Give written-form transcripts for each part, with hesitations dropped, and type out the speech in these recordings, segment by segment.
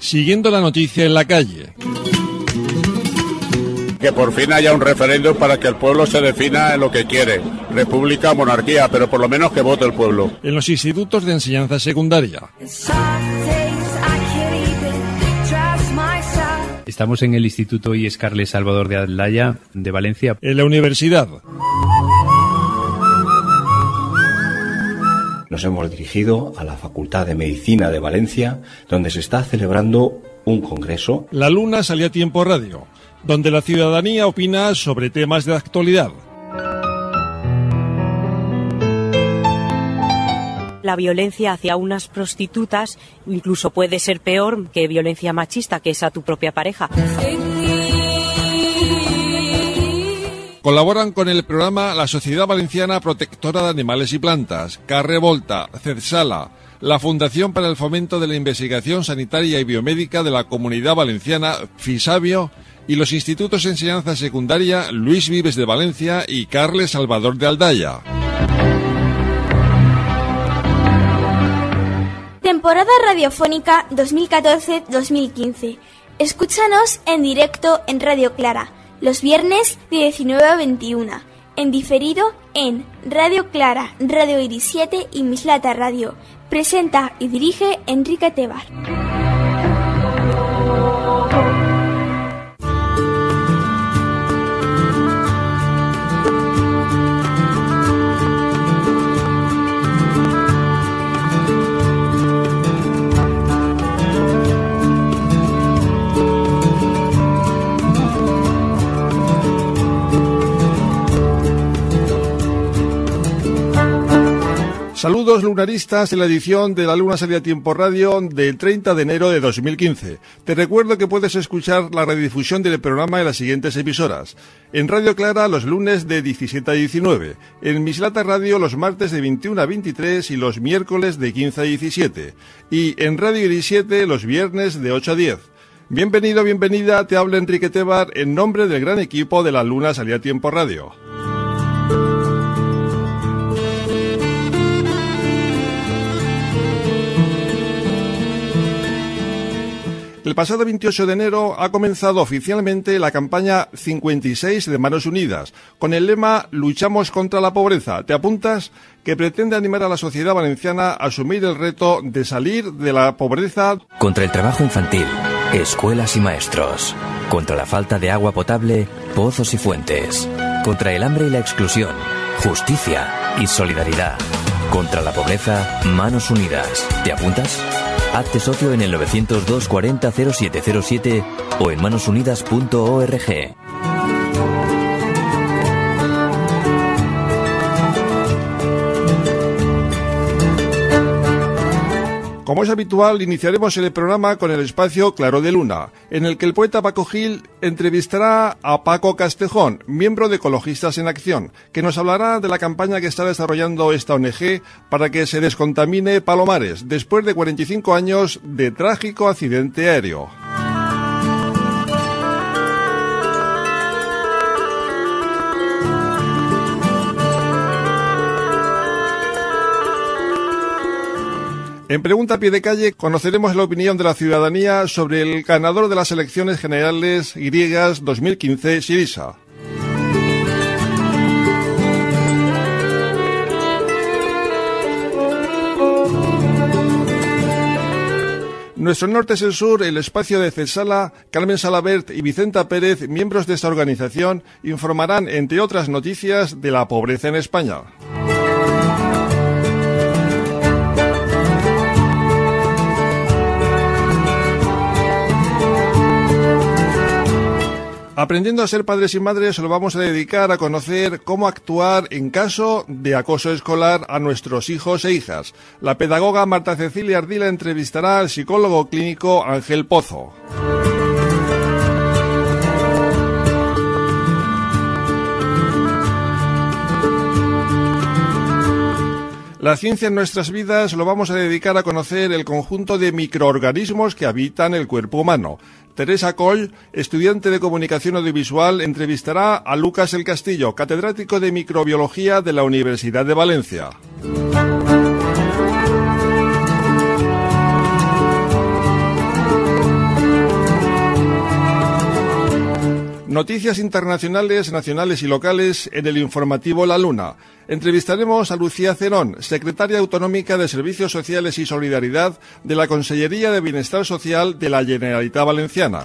Siguiendo la noticia en la calle. Que por fin haya un referéndum para que el pueblo se defina en lo que quiere. República o monarquía, pero por lo menos que vote el pueblo. En los institutos de enseñanza secundaria. Estamos en el Instituto I. Carles Salvador de Aldaya, de Valencia. En la universidad. Nos hemos dirigido a la Facultad de Medicina de Valencia, donde se está celebrando un congreso. La Luna Salía a Tiempo Radio, donde la ciudadanía opina sobre temas de actualidad. La violencia hacia unas prostitutas incluso puede ser peor que violencia machista, que es a tu propia pareja. Colaboran con el programa la Sociedad Valenciana Protectora de Animales y Plantas, Carrevolta, CEDSALA, la Fundación para el Fomento de la Investigación Sanitaria y Biomédica de la Comunidad Valenciana, FISABIO, y los institutos de enseñanza secundaria Luis Vives de Valencia y Carles Salvador de Aldaya. Temporada radiofónica 2014-2015. Escúchanos en directo en Radio Clara, los viernes de 19 a 21. En diferido en Radio Clara, Radio Iris 7 y Mislata Radio. Presenta y dirige Enrique Tebar. Saludos lunaristas en la edición de La Luna Salía a Tiempo Radio del 30 de enero de 2015. Te recuerdo que puedes escuchar la redifusión del programa en las siguientes emisoras. En Radio Clara los lunes de 17 a 19, en Mislata Radio los martes de 21 a 23 y los miércoles de 15 a 17, y en Radio Iris 7 los viernes de 8 a 10. Bienvenido, bienvenida, te habla Enrique Tebar en nombre del gran equipo de La Luna Salía a Tiempo Radio. El pasado 28 de enero ha comenzado oficialmente la campaña 56 de Manos Unidas, con el lema Luchamos contra la pobreza. ¿Te apuntas? Que pretende animar a la sociedad valenciana a asumir el reto de salir de la pobreza. Contra el trabajo infantil, escuelas y maestros. Contra la falta de agua potable, pozos y fuentes. Contra el hambre y la exclusión, justicia y solidaridad. Contra la pobreza, Manos Unidas. ¿Te apuntas? Hazte socio en el 902 40 0707 o en manosunidas.org. Como es habitual, iniciaremos el programa con el espacio Claro de Luna, en el que el poeta Paco Gil entrevistará a Paco Castejón, miembro de Ecologistas en Acción, que nos hablará de la campaña que está desarrollando esta ONG para que se descontamine Palomares, después de 45 años de trágico accidente aéreo. En Pregunta a Pie de Calle conoceremos la opinión de la ciudadanía sobre el ganador de las elecciones generales griegas 2015, Syriza. Nuestro norte es el sur, el espacio de CEDSALA, Carmen Salabert y Vicenta Pérez, miembros de esta organización, informarán, entre otras noticias, de la pobreza en España. Aprendiendo a ser padres y madres, lo vamos a dedicar a conocer cómo actuar en caso de acoso escolar a nuestros hijos e hijas. La pedagoga Marta Cecilia Ardila entrevistará al psicólogo clínico Ángel Pozo. La ciencia en nuestras vidas lo vamos a dedicar a conocer el conjunto de microorganismos que habitan el cuerpo humano. Teresa Coll, estudiante de Comunicación Audiovisual, entrevistará a Lucas El Castillo, catedrático de Microbiología de la Universidad de Valencia. Noticias internacionales, nacionales y locales en el informativo La Luna. Entrevistaremos a Lucía Cerón, secretaria autonómica de Servicios Sociales y Solidaridad de la Consellería de Bienestar Social de la Generalitat Valenciana.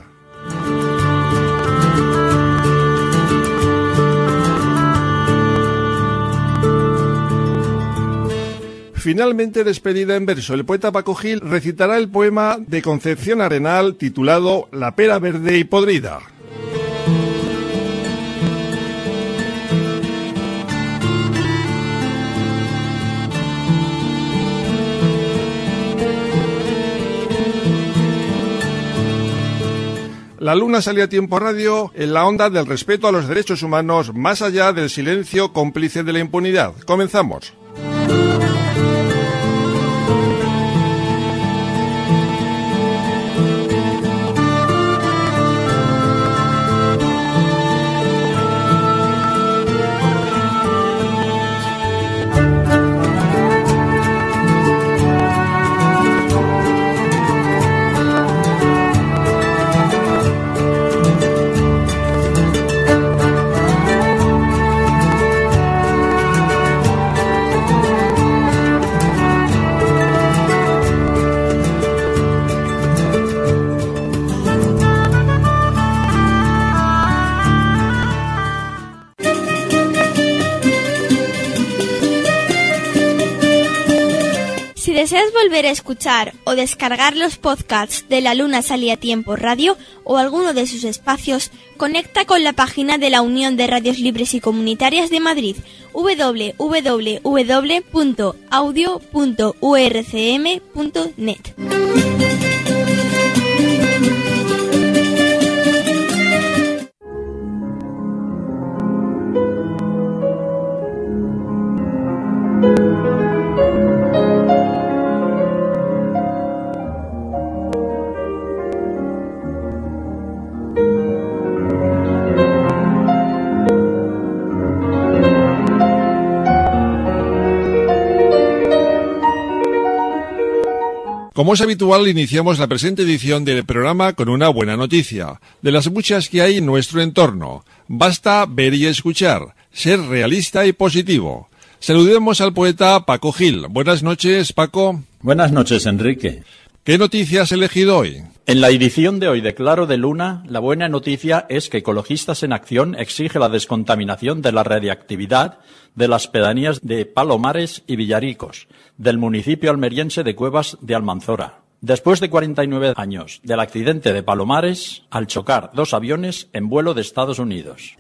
Finalmente despedida en verso, el poeta Paco Gil recitará el poema de Concepción Arenal titulado La pera verde y podrida. La Luna sale a Tiempo Radio en la onda del respeto a los derechos humanos más allá del silencio cómplice de la impunidad. Comenzamos. Si deseas volver a escuchar o descargar los podcasts de La Luna Sale a Tiempo Radio o alguno de sus espacios, conecta con la página de la Unión de Radios Libres y Comunitarias de Madrid, www.audio.urcm.net. Como es habitual, iniciamos la presente edición del programa con una buena noticia, de las muchas que hay en nuestro entorno. Basta ver y escuchar, ser realista y positivo. Saludemos al poeta Paco Gil. Buenas noches, Paco. Buenas noches, Enrique. ¿Qué noticia has elegido hoy? En la edición de hoy de Claro de Luna, la buena noticia es que Ecologistas en Acción exige la descontaminación de la radiactividad de las pedanías de Palomares y Villaricos, del municipio almeriense de Cuevas de Almanzora. Después de 49 años del accidente de Palomares, al chocar dos aviones en vuelo de Estados Unidos.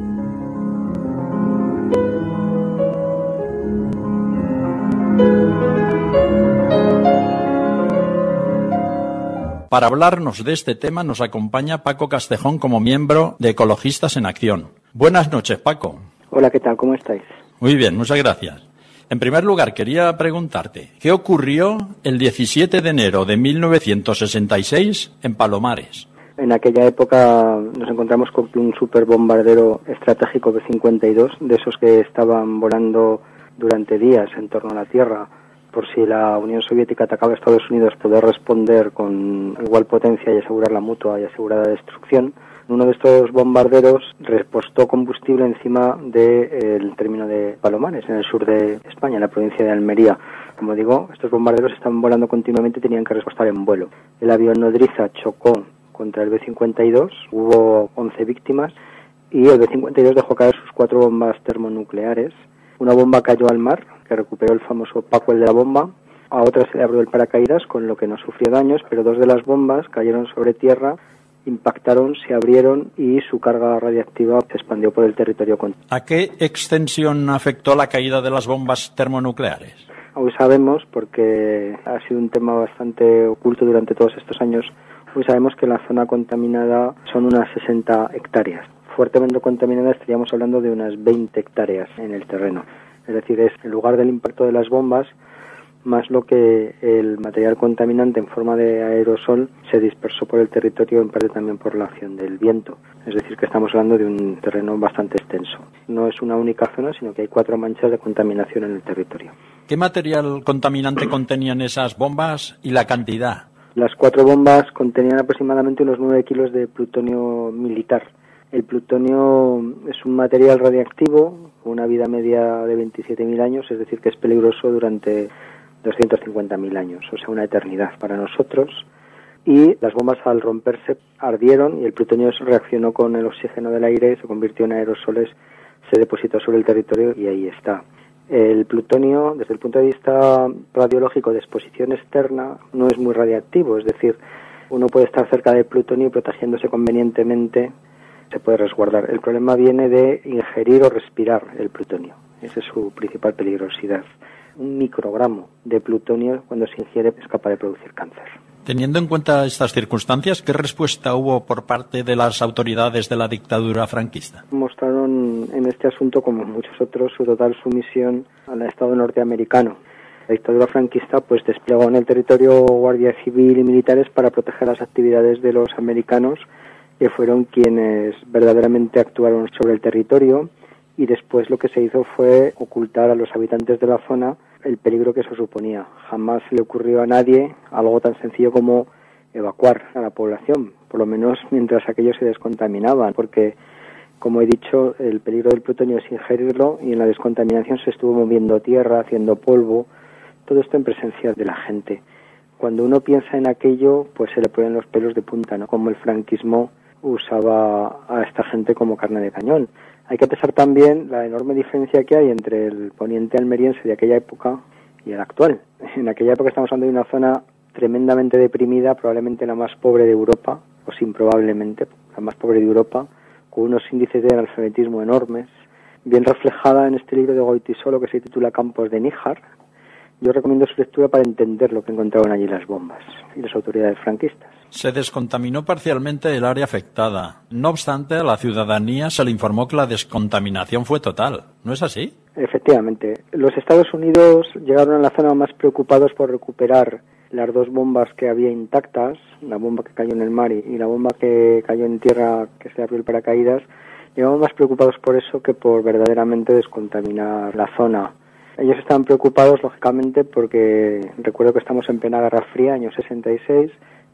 Para hablarnos de este tema nos acompaña Paco Castejón como miembro de Ecologistas en Acción. Buenas noches, Paco. Hola, ¿qué tal? ¿Cómo estáis? Muy bien, muchas gracias. En primer lugar, quería preguntarte, ¿qué ocurrió el 17 de enero de 1966 en Palomares? En aquella época nos encontramos con un superbombardero estratégico B-52, de esos que estaban volando durante días en torno a la Tierra, por si la Unión Soviética atacaba a Estados Unidos, poder responder con igual potencia y asegurar la mutua y asegurada destrucción. Uno de estos bombarderos repostó combustible encima del término de Palomares, en el sur de España, en la provincia de Almería. Como digo, estos bombarderos estaban volando continuamente y tenían que repostar en vuelo. El avión nodriza chocó contra el B-52, hubo 11 víctimas y el B-52 dejó caer sus 4 bombas termonucleares. Una bomba cayó al mar, que recuperó el famoso Paco el de la bomba. A otra se le abrió el paracaídas, con lo que no sufrió daños, pero 2 de las bombas cayeron sobre tierra, impactaron, se abrieron y su carga radiactiva se expandió por el territorio. ¿A qué extensión afectó la caída de las bombas termonucleares? Hoy sabemos, porque ha sido un tema bastante oculto durante todos estos años, hoy sabemos que la zona contaminada son unas 60 hectáreas. Fuertemente contaminada estaríamos hablando de unas 20 hectáreas en el terreno. Es decir, es el lugar del impacto de las bombas más lo que el material contaminante en forma de aerosol se dispersó por el territorio, en parte también por la acción del viento. Es decir, que estamos hablando de un terreno bastante extenso. No es una única zona, sino que hay 4 manchas de contaminación en el territorio. ¿Qué material contaminante contenían esas bombas y la cantidad? Las 4 bombas contenían aproximadamente unos 9 kilos de plutonio militar. El plutonio es un material radiactivo con una vida media de 27.000 años, es decir, que es peligroso durante 250.000 años, o sea, una eternidad para nosotros. Y las bombas, al romperse, ardieron y el plutonio reaccionó con el oxígeno del aire, se convirtió en aerosoles, se depositó sobre el territorio y ahí está. El plutonio, desde el punto de vista radiológico de exposición externa, no es muy radiactivo, es decir, uno puede estar cerca del plutonio y protegiéndose convenientemente se puede resguardar. El problema viene de ingerir o respirar el plutonio. Esa es su principal peligrosidad. Un microgramo de plutonio, cuando se ingiere, es capaz de producir cáncer. Teniendo en cuenta estas circunstancias, ¿qué respuesta hubo por parte de las autoridades de la dictadura franquista? Mostraron en este asunto, como en muchos otros, su total sumisión al Estado norteamericano. La dictadura franquista pues desplegó en el territorio guardia civil y militares para proteger las actividades de los americanos, que fueron quienes verdaderamente actuaron sobre el territorio, y después lo que se hizo fue ocultar a los habitantes de la zona el peligro que eso suponía. Jamás se le ocurrió a nadie algo tan sencillo como evacuar a la población, por lo menos mientras aquellos se descontaminaban, porque, como he dicho, el peligro del plutonio es ingerirlo, y en la descontaminación se estuvo moviendo tierra, haciendo polvo, todo esto en presencia de la gente. Cuando uno piensa en aquello, pues se le ponen los pelos de punta, ¿no? Como el franquismo usaba a esta gente como carne de cañón. Hay que pensar también la enorme diferencia que hay entre el poniente almeriense de aquella época y el actual. En aquella época estamos hablando de una zona tremendamente deprimida, probablemente la más pobre de Europa, o sin probablemente, la más pobre de Europa, con unos índices de analfabetismo enormes, bien reflejada en este libro de Goytisolo que se titula Campos de Níjar. Yo recomiendo su lectura para entender lo que encontraron allí las bombas y las autoridades franquistas. Se descontaminó parcialmente el área afectada. No obstante, a la ciudadanía se le informó que la descontaminación fue total. ¿No es así? Efectivamente. Los Estados Unidos llegaron a la zona más preocupados por recuperar las dos bombas que había intactas, la bomba que cayó en el mar y la bomba que cayó en tierra, que se abrió el paracaídas. Llegaban más preocupados por eso que por verdaderamente descontaminar la zona. Ellos estaban preocupados, lógicamente, porque recuerdo que estamos en plena Guerra Fría, año 66,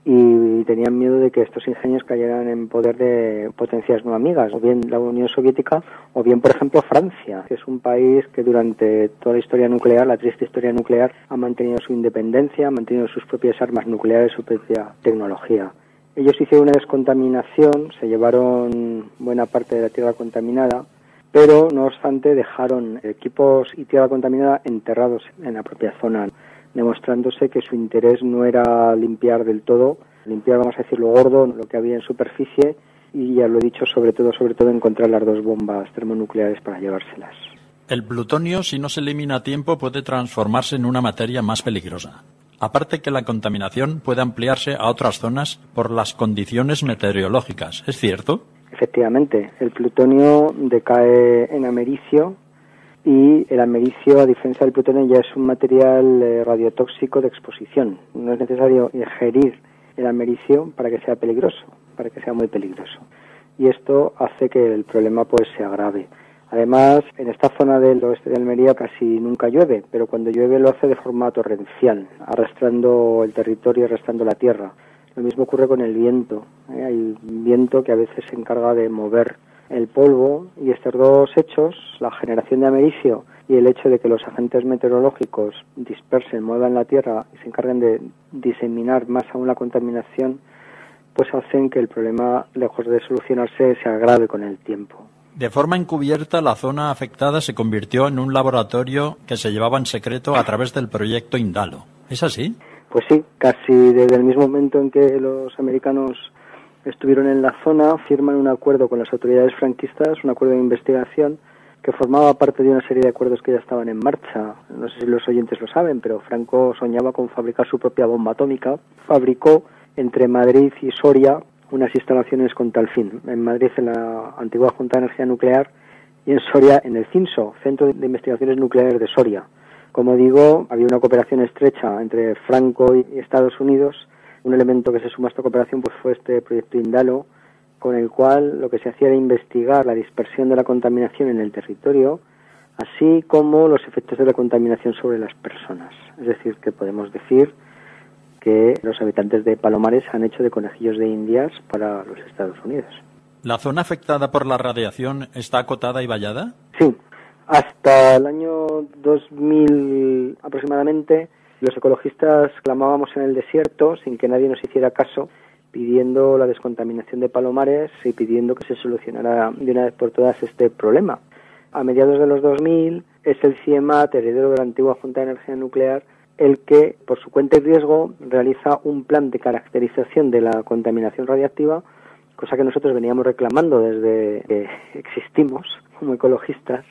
y tenían miedo de que estos ingenios cayeran en poder de potencias no amigas, o bien la Unión Soviética, o bien, por ejemplo, Francia, que es un país que durante toda la historia nuclear, la triste historia nuclear, ha mantenido su independencia, ha mantenido sus propias armas nucleares, su propia tecnología. Ellos hicieron una descontaminación, se llevaron buena parte de la tierra contaminada, pero no obstante dejaron equipos y tierra contaminada enterrados en la propia zona, demostrándose que su interés no era limpiar del todo, limpiar, vamos a decir, lo gordo, lo que había en superficie, y ya lo he dicho, sobre todo encontrar las dos bombas termonucleares para llevárselas. El plutonio, si no se elimina a tiempo, puede transformarse en una materia más peligrosa. Aparte que la contaminación puede ampliarse a otras zonas por las condiciones meteorológicas, ¿es cierto? Efectivamente, el plutonio decae en americio, y el americio, a diferencia del plutonio, ya es un material radiotóxico de exposición. No es necesario ingerir el americio para que sea peligroso, para que sea muy peligroso. Y esto hace que el problema pues se agrave. Además, en esta zona del oeste de Almería casi nunca llueve, pero cuando llueve lo hace de forma torrencial, arrastrando el territorio, arrastrando la tierra. Lo mismo ocurre con el viento. Hay viento que a veces se encarga de mover el polvo, y estos dos hechos, la generación de americio y el hecho de que los agentes meteorológicos dispersen, muevan la tierra y se encarguen de diseminar más aún la contaminación, pues hacen que el problema, lejos de solucionarse, se agrave con el tiempo. De forma encubierta, la zona afectada se convirtió en un laboratorio que se llevaba en secreto a través del proyecto Indalo. ¿Es así? Pues sí, casi desde el mismo momento en que los americanos estuvieron en la zona, firman un acuerdo con las autoridades franquistas, un acuerdo de investigación que formaba parte de una serie de acuerdos que ya estaban en marcha. No sé si los oyentes lo saben, pero Franco soñaba con fabricar su propia bomba atómica. Fabricó entre Madrid y Soria unas instalaciones con tal fin. En Madrid, en la antigua Junta de Energía Nuclear, y en Soria, en el CINSO, Centro de Investigaciones Nucleares de Soria. Como digo, había una cooperación estrecha entre Franco y Estados Unidos. Un elemento que se suma a esta cooperación pues fue este proyecto Indalo, con el cual lo que se hacía era investigar la dispersión de la contaminación en el territorio, así como los efectos de la contaminación sobre las personas. Es decir, que podemos decir que los habitantes de Palomares han hecho de conejillos de Indias para los Estados Unidos. ¿La zona afectada por la radiación está acotada y vallada? Sí. Hasta el año 2000 aproximadamente, los ecologistas clamábamos en el desierto sin que nadie nos hiciera caso, pidiendo la descontaminación de Palomares y pidiendo que se solucionara de una vez por todas este problema. A mediados de los 2000 es el CIEMAT, heredero de la antigua Junta de Energía Nuclear, el que, por su cuenta y riesgo, realiza un plan de caracterización de la contaminación radiactiva, cosa que nosotros veníamos reclamando desde que existimos como ecologistas.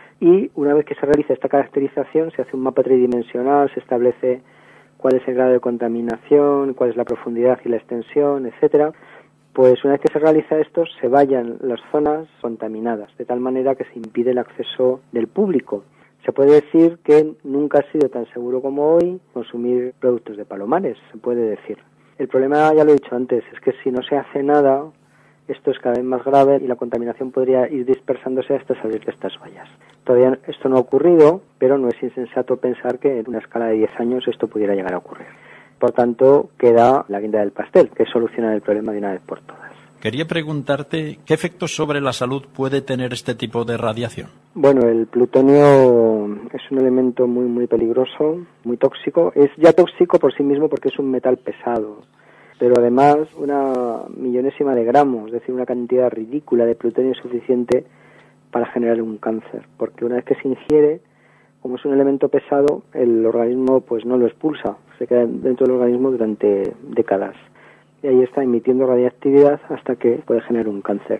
Y una vez que se realiza esta caracterización, se hace un mapa tridimensional, se establece cuál es el grado de contaminación, cuál es la profundidad y la extensión, etcétera. Pues una vez que se realiza esto, se vallan las zonas contaminadas, de tal manera que se impide el acceso del público. Se puede decir que nunca ha sido tan seguro como hoy consumir productos de Palomares, se puede decir. El problema, ya lo he dicho antes, es que si no se hace nada, esto es cada vez más grave y la contaminación podría ir dispersándose hasta salir de estas vallas. Todavía esto no ha ocurrido, pero no es insensato pensar que en una escala de 10 años esto pudiera llegar a ocurrir. Por tanto, queda la guinda del pastel, que es solucionar el problema de una vez por todas. Quería preguntarte, ¿qué efectos sobre la salud puede tener este tipo de radiación? Bueno, el plutonio es un elemento muy peligroso, muy tóxico. Es ya tóxico por sí mismo porque es un metal pesado, pero además una millonésima de gramos, es decir, una cantidad ridícula de plutonio es suficiente para generar un cáncer, porque una vez que se ingiere, como es un elemento pesado, el organismo pues no lo expulsa, se queda dentro del organismo durante décadas. Y ahí está emitiendo radiactividad hasta que puede generar un cáncer.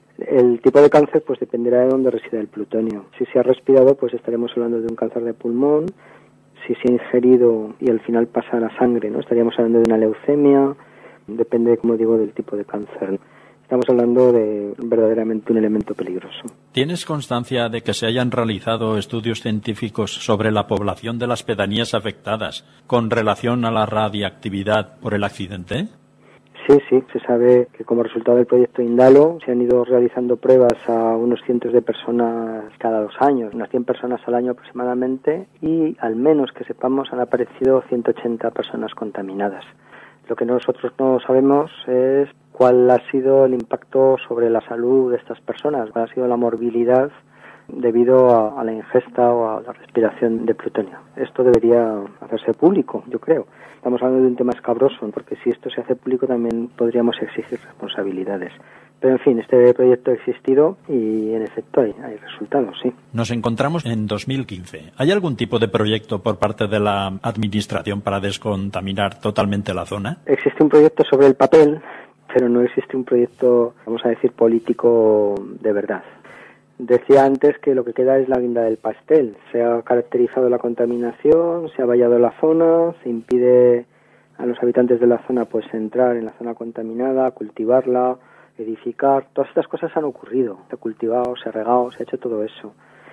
El tipo de cáncer pues dependerá de dónde resida el plutonio. Si se ha respirado, pues estaremos hablando de un cáncer de pulmón. Si se ha ingerido y al final pasa a la sangre, ¿no? Estaríamos hablando de una leucemia. Depende, como digo, del tipo de cáncer. Estamos hablando de verdaderamente un elemento peligroso. ¿Tienes constancia de que se hayan realizado estudios científicos sobre la población de las pedanías afectadas con relación a la radiactividad por el accidente? Sí, se sabe que como resultado del proyecto Indalo se han ido realizando pruebas a unos cientos de personas cada 2 años, unas 100 personas al año aproximadamente, y al menos que sepamos han aparecido 180 personas contaminadas. Lo que nosotros no sabemos es cuál ha sido el impacto sobre la salud de estas personas, cuál ha sido la morbilidad debido a la ingesta o a la respiración de plutonio. Esto debería hacerse público, yo creo. Estamos hablando de un tema escabroso, porque si esto se hace público también podríamos exigir responsabilidades. Pero en fin, este proyecto ha existido y en efecto hay resultados, sí. Nos encontramos en 2015. ¿Hay algún tipo de proyecto por parte de la Administración para descontaminar totalmente la zona? Existe un proyecto sobre el papel, pero no existe un proyecto, vamos a decir, político de verdad. Decía antes que lo que queda es la guinda del pastel. Se ha caracterizado la contaminación, se ha vallado la zona, se impide a los habitantes de la zona pues entrar en la zona contaminada, cultivarla, edificar. Todas estas cosas han ocurrido. Se ha cultivado, se ha regado, se ha hecho todo eso,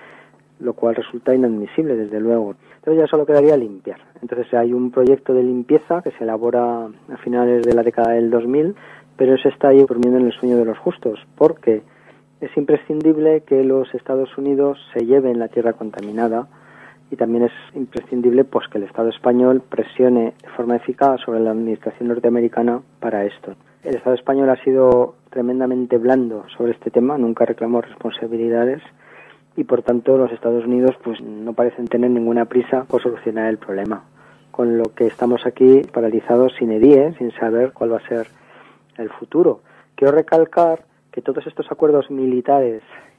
lo cual resulta inadmisible, desde luego. Entonces ya solo quedaría limpiar. Entonces hay un proyecto de limpieza que se elabora a finales de la década del 2000, pero eso está ahí durmiendo en el sueño de los justos, porque es imprescindible que los Estados Unidos se lleven la tierra contaminada y también es imprescindible pues que el Estado español presione de forma eficaz sobre la administración norteamericana para esto. El Estado español ha sido tremendamente blando sobre este tema, nunca reclamó responsabilidades y por tanto los Estados Unidos pues no parecen tener ninguna prisa por solucionar el problema. Con lo que estamos aquí paralizados sin sin saber cuál va a ser el futuro. Quiero recalcar que todos estos acuerdos militares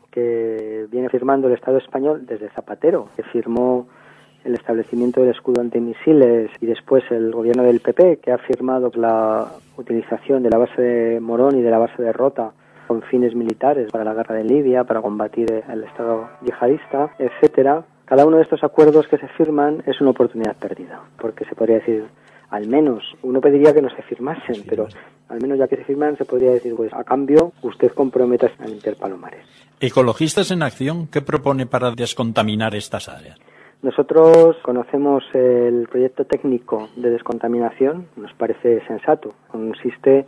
que viene firmando el Estado español desde Zapatero, que firmó el establecimiento del escudo antimisiles y después el gobierno del PP, que ha firmado la utilización de la base de Morón y de la base de Rota con fines militares para la guerra de Libia, para combatir el Estado yihadista, etcétera. Cada uno de estos acuerdos que se firman es una oportunidad perdida, porque se podría decir, al menos, uno pediría que no se firmasen, pero al menos ya que se firman se podría decir, pues a cambio usted comprometa a limpiar Palomares. Ecologistas en Acción, ¿qué propone para descontaminar estas áreas? Nosotros conocemos el proyecto técnico de descontaminación, nos parece sensato. Consiste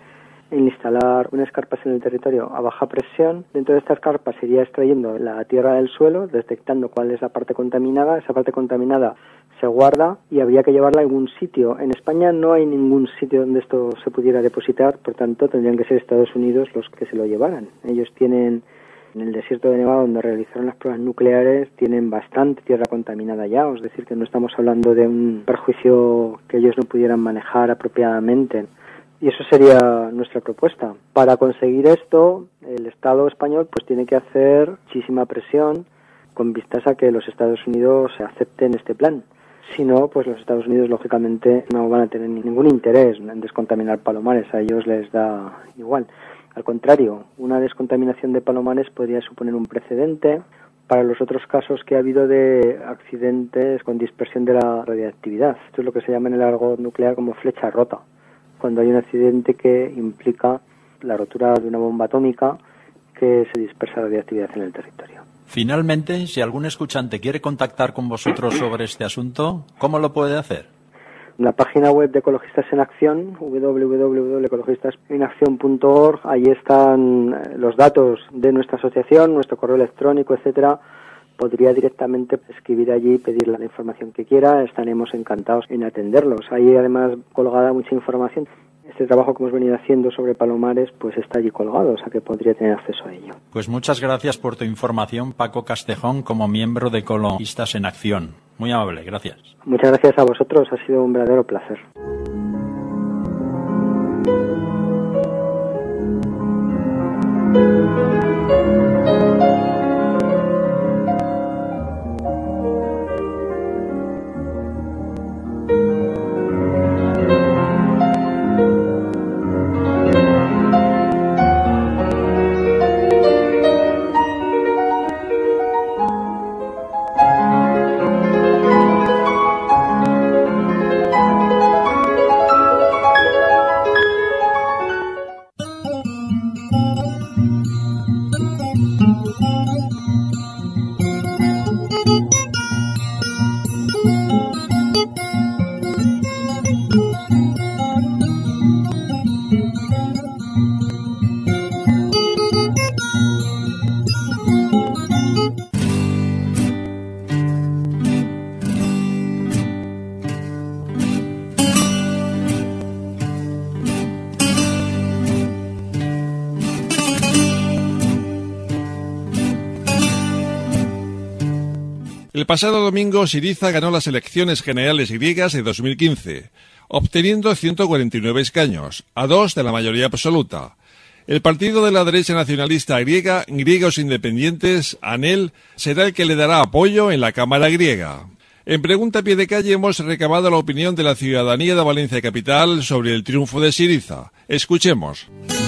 en instalar unas carpas en el territorio a baja presión. Dentro de estas carpas se iría extrayendo la tierra del suelo, detectando cuál es la parte contaminada. Esa parte contaminada se guarda y habría que llevarla a algún sitio. En España no hay ningún sitio donde esto se pudiera depositar, por tanto tendrían que ser Estados Unidos los que se lo llevaran. Ellos tienen, en el desierto de Nevada, donde realizaron las pruebas nucleares, tienen bastante tierra contaminada ya, es decir, que no estamos hablando de un perjuicio que ellos no pudieran manejar apropiadamente. Y eso sería nuestra propuesta. Para conseguir esto, el Estado español pues tiene que hacer muchísima presión con vistas a que los Estados Unidos acepten este plan. Si no, pues los Estados Unidos lógicamente no van a tener ningún interés en descontaminar Palomares, a ellos les da igual. Al contrario, una descontaminación de Palomares podría suponer un precedente para los otros casos que ha habido de accidentes con dispersión de la radiactividad. Esto es lo que se llama en el argot nuclear como flecha rota, cuando hay un accidente que implica la rotura de una bomba atómica que se dispersa radiactividad en el territorio. Finalmente, si algún escuchante quiere contactar con vosotros sobre este asunto, ¿cómo lo puede hacer? La página web de Ecologistas en Acción, www.ecologistasenaccion.org, ahí están los datos de nuestra asociación, nuestro correo electrónico, etcétera. Podría directamente escribir allí y pedir la información que quiera, estaremos encantados en atenderlos. Hay además colgada mucha información. Este trabajo que hemos venido haciendo sobre Palomares pues está allí colgado, o sea que podría tener acceso a ello. Pues muchas gracias por tu información, Paco Castejón, como miembro de Ecologistas en Acción. Muy amable, gracias. Muchas gracias a vosotros, ha sido un verdadero placer. El pasado domingo Syriza ganó las elecciones generales griegas de 2015, obteniendo 149 escaños, a 2 de la mayoría absoluta. El partido de la derecha nacionalista griega, Griegos Independientes, ANEL, será el que le dará apoyo en la Cámara griega. En Pregunta a Pie de Calle hemos recabado la opinión de la ciudadanía de Valencia Capital sobre el triunfo de Syriza. Escuchemos.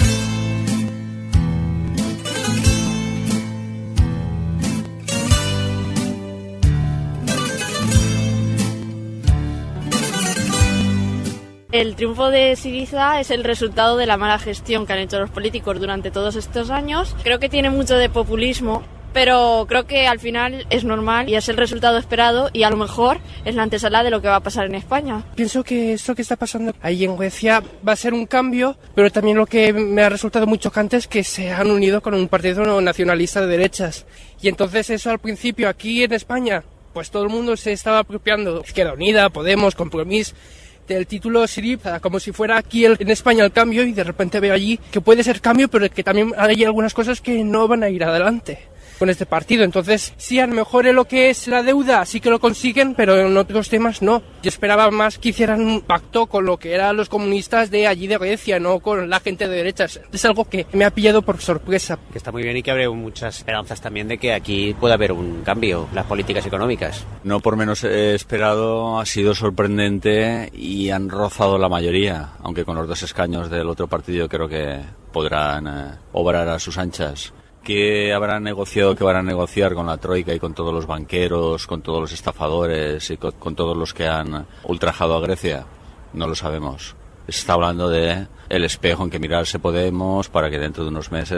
El triunfo de Syriza es el resultado de la mala gestión que han hecho los políticos durante todos estos años. Creo que tiene mucho de populismo, pero creo que al final es normal y es el resultado esperado y a lo mejor es la antesala de lo que va a pasar en España. Pienso que esto que está pasando ahí en Grecia va a ser un cambio, pero también lo que me ha resultado muy chocante es que se han unido con un partido nacionalista de derechas. Y entonces eso al principio aquí en España, pues todo el mundo se estaba apropiando, Izquierda Unida, Podemos, Compromís, del título Syriza, como si fuera aquí en España el cambio, y de repente veo allí que puede ser cambio, pero que también hay algunas cosas que no van a ir adelante con este partido. Entonces, sí, a lo mejor en lo que es la deuda sí que lo consiguen, pero en otros temas no. Yo esperaba más que hicieran un pacto con lo que eran los comunistas de allí de Grecia, no con la gente de derechas. Es algo que me ha pillado por sorpresa. Que está muy bien y que abre muchas esperanzas también de que aquí pueda haber un cambio en las políticas económicas. No por menos esperado, ha sido sorprendente y han rozado la mayoría, aunque con los 2 escaños del otro partido creo que podrán obrar a sus anchas. ¿Qué habrán negociado, qué van a negociar con la Troika y con todos los banqueros, con todos los estafadores y con todos los que han ultrajado a Grecia? No lo sabemos. Se está hablando de el espejo en que mirarse Podemos para que dentro de unos meses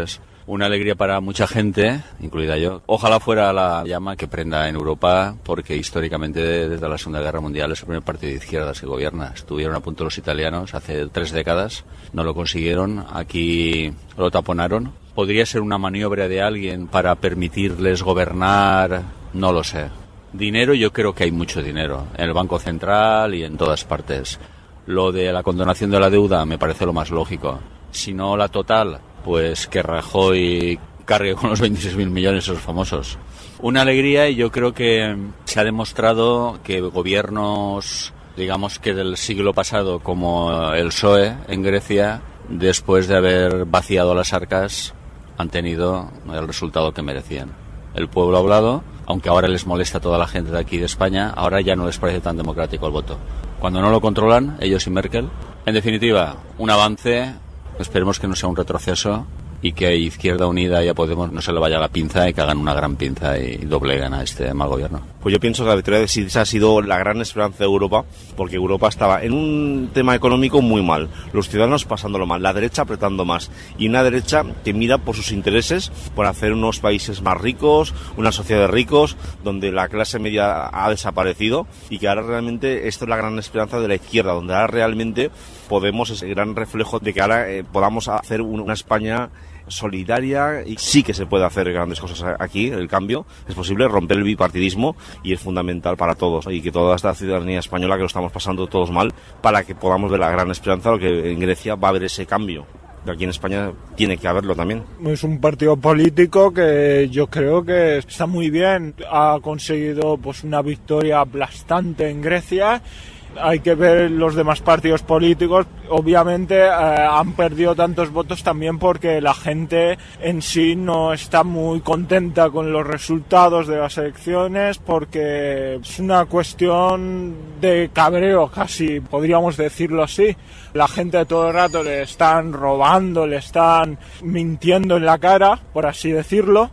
una alegría para mucha gente, incluida yo. Ojalá fuera la llama que prenda en Europa, porque históricamente desde la Segunda Guerra Mundial es el primer partido de izquierdas que gobierna. Estuvieron a punto los italianos hace 3 décadas, no lo consiguieron, aquí lo taponaron. ¿Podría ser una maniobra de alguien para permitirles gobernar? No lo sé. Dinero, yo creo que hay mucho dinero, en el Banco Central y en todas partes. Lo de la condonación de la deuda me parece lo más lógico. Si no la total, pues que Rajoy cargue con los 26.000 millones esos famosos. Una alegría, y yo creo que se ha demostrado que gobiernos, digamos que del siglo pasado, como el PSOE en Grecia, después de haber vaciado las arcas, han tenido el resultado que merecían. El pueblo ha hablado, aunque ahora les molesta a toda la gente de aquí de España, ahora ya no les parece tan democrático el voto. Cuando no lo controlan, ellos y Merkel. En definitiva, un avance, esperemos que no sea un retroceso y que Izquierda Unida y a Podemos no se le vaya la pinza y que hagan una gran pinza y dobleguen a este mal gobierno. Pues yo pienso que la victoria de Syriza ha sido la gran esperanza de Europa, porque Europa estaba en un tema económico muy mal, los ciudadanos pasándolo mal, la derecha apretando más, y una derecha que mira por sus intereses, por hacer unos países más ricos, una sociedad de ricos, donde la clase media ha desaparecido, y que ahora realmente esto es la gran esperanza de la izquierda, donde ahora realmente Podemos es el gran reflejo de que ahora podamos hacer una España solidaria, y sí que se puede hacer grandes cosas aquí. El cambio es posible, romper el bipartidismo, y es fundamental para todos, y que toda esta ciudadanía española, que lo estamos pasando todos mal, para que podamos ver la gran esperanza, lo que en Grecia va a haber ese cambio. Aquí en España tiene que haberlo también. Es un partido político que yo creo que está muy bien, ha conseguido pues una victoria aplastante en Grecia. Hay que ver los demás partidos políticos. Obviamente han perdido tantos votos también porque la gente en sí no está muy contenta con los resultados de las elecciones, porque es una cuestión de cabreo, casi podríamos decirlo así. La gente todo el rato le están robando, le están mintiendo en la cara, por así decirlo.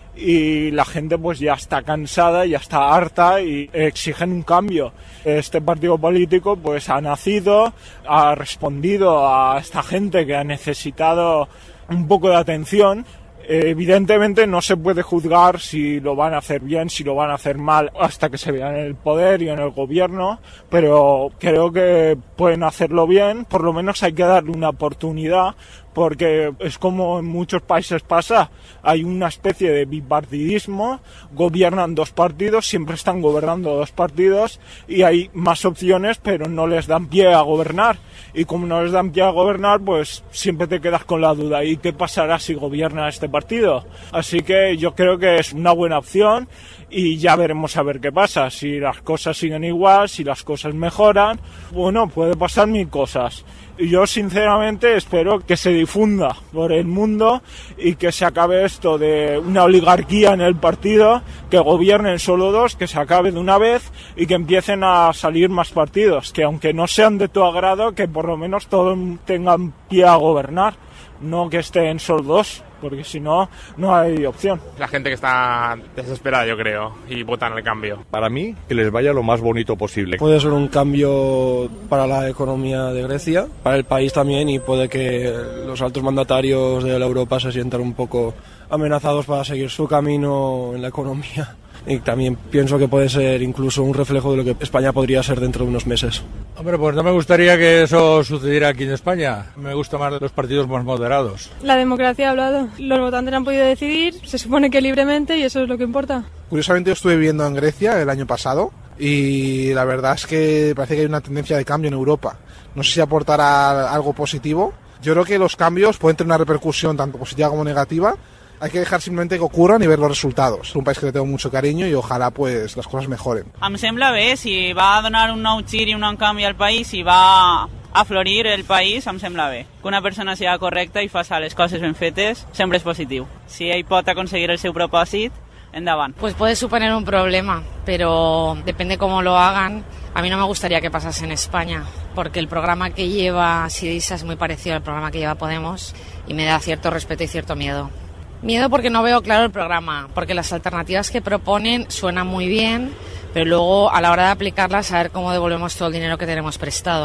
Y la gente pues ya está cansada, ya está harta y exigen un cambio. Este partido político pues ha nacido, ha respondido a esta gente que ha necesitado un poco de atención. Evidentemente no se puede juzgar si lo van a hacer bien, si lo van a hacer mal, hasta que se vean en el poder y en el gobierno, pero creo que pueden hacerlo bien. Por lo menos hay que darle una oportunidad, porque es como en muchos países pasa, hay una especie de bipartidismo, gobiernan 2 partidos, siempre están gobernando 2 partidos y hay más opciones, pero no les dan pie a gobernar, y como no les dan pie a gobernar, pues siempre te quedas con la duda, ¿y qué pasará si gobierna este partido? Así que yo creo que es una buena opción, y ya veremos a ver qué pasa, si las cosas siguen igual, si las cosas mejoran. Bueno, puede pasar 1000 cosas. Y yo sinceramente espero que se difunda por el mundo y que se acabe esto de una oligarquía en el partido, que gobiernen solo 2, que se acabe de una vez y que empiecen a salir más partidos, que aunque no sean de tu agrado, que por lo menos todos tengan pie a gobernar, no que estén solo 2. Porque si no, no hay opción. La gente que está desesperada, yo creo, y votan el cambio. Para mí, que les vaya lo más bonito posible. Puede ser un cambio para la economía de Grecia, para el país también, y puede que los altos mandatarios de la Europa se sientan un poco amenazados para seguir su camino en la economía. Y también pienso que puede ser incluso un reflejo de lo que España podría ser dentro de unos meses. Hombre, pues no me gustaría que eso sucediera aquí en España. Me gusta más los partidos más moderados. La democracia ha hablado. Los votantes han podido decidir, se supone que libremente, y eso es lo que importa. Curiosamente yo estuve viviendo en Grecia el año pasado y la verdad es que parece que hay una tendencia de cambio en Europa. No sé si aportará algo positivo. Yo creo que los cambios pueden tener una repercusión tanto positiva como negativa. Hay que dejar simplemente que ocurran y ver los resultados. Es un país que le tengo mucho cariño y ojalà pues les coses mejoren. Em sembla bé, si va a donar un nou gir i un nou canvi al país i va a florir el país, em sembla bé. Que una persona sigui correcta i faci les coses ben fetes sempre és positiu. Si ell pot aconseguir el seu propòsit, endavant. Pues puede suponer un problema, pero depende cómo lo hagan. A mí no me gustaría que pasase en España, porque el programa que lleva Syriza es muy parecido al programa que lleva Podemos y me da cierto respeto y cierto miedo. Miedo porque no veo claro el programa, porque las alternativas que proponen suenan muy bien, pero luego a la hora de aplicarlas, a ver cómo devolvemos todo el dinero que tenemos prestado.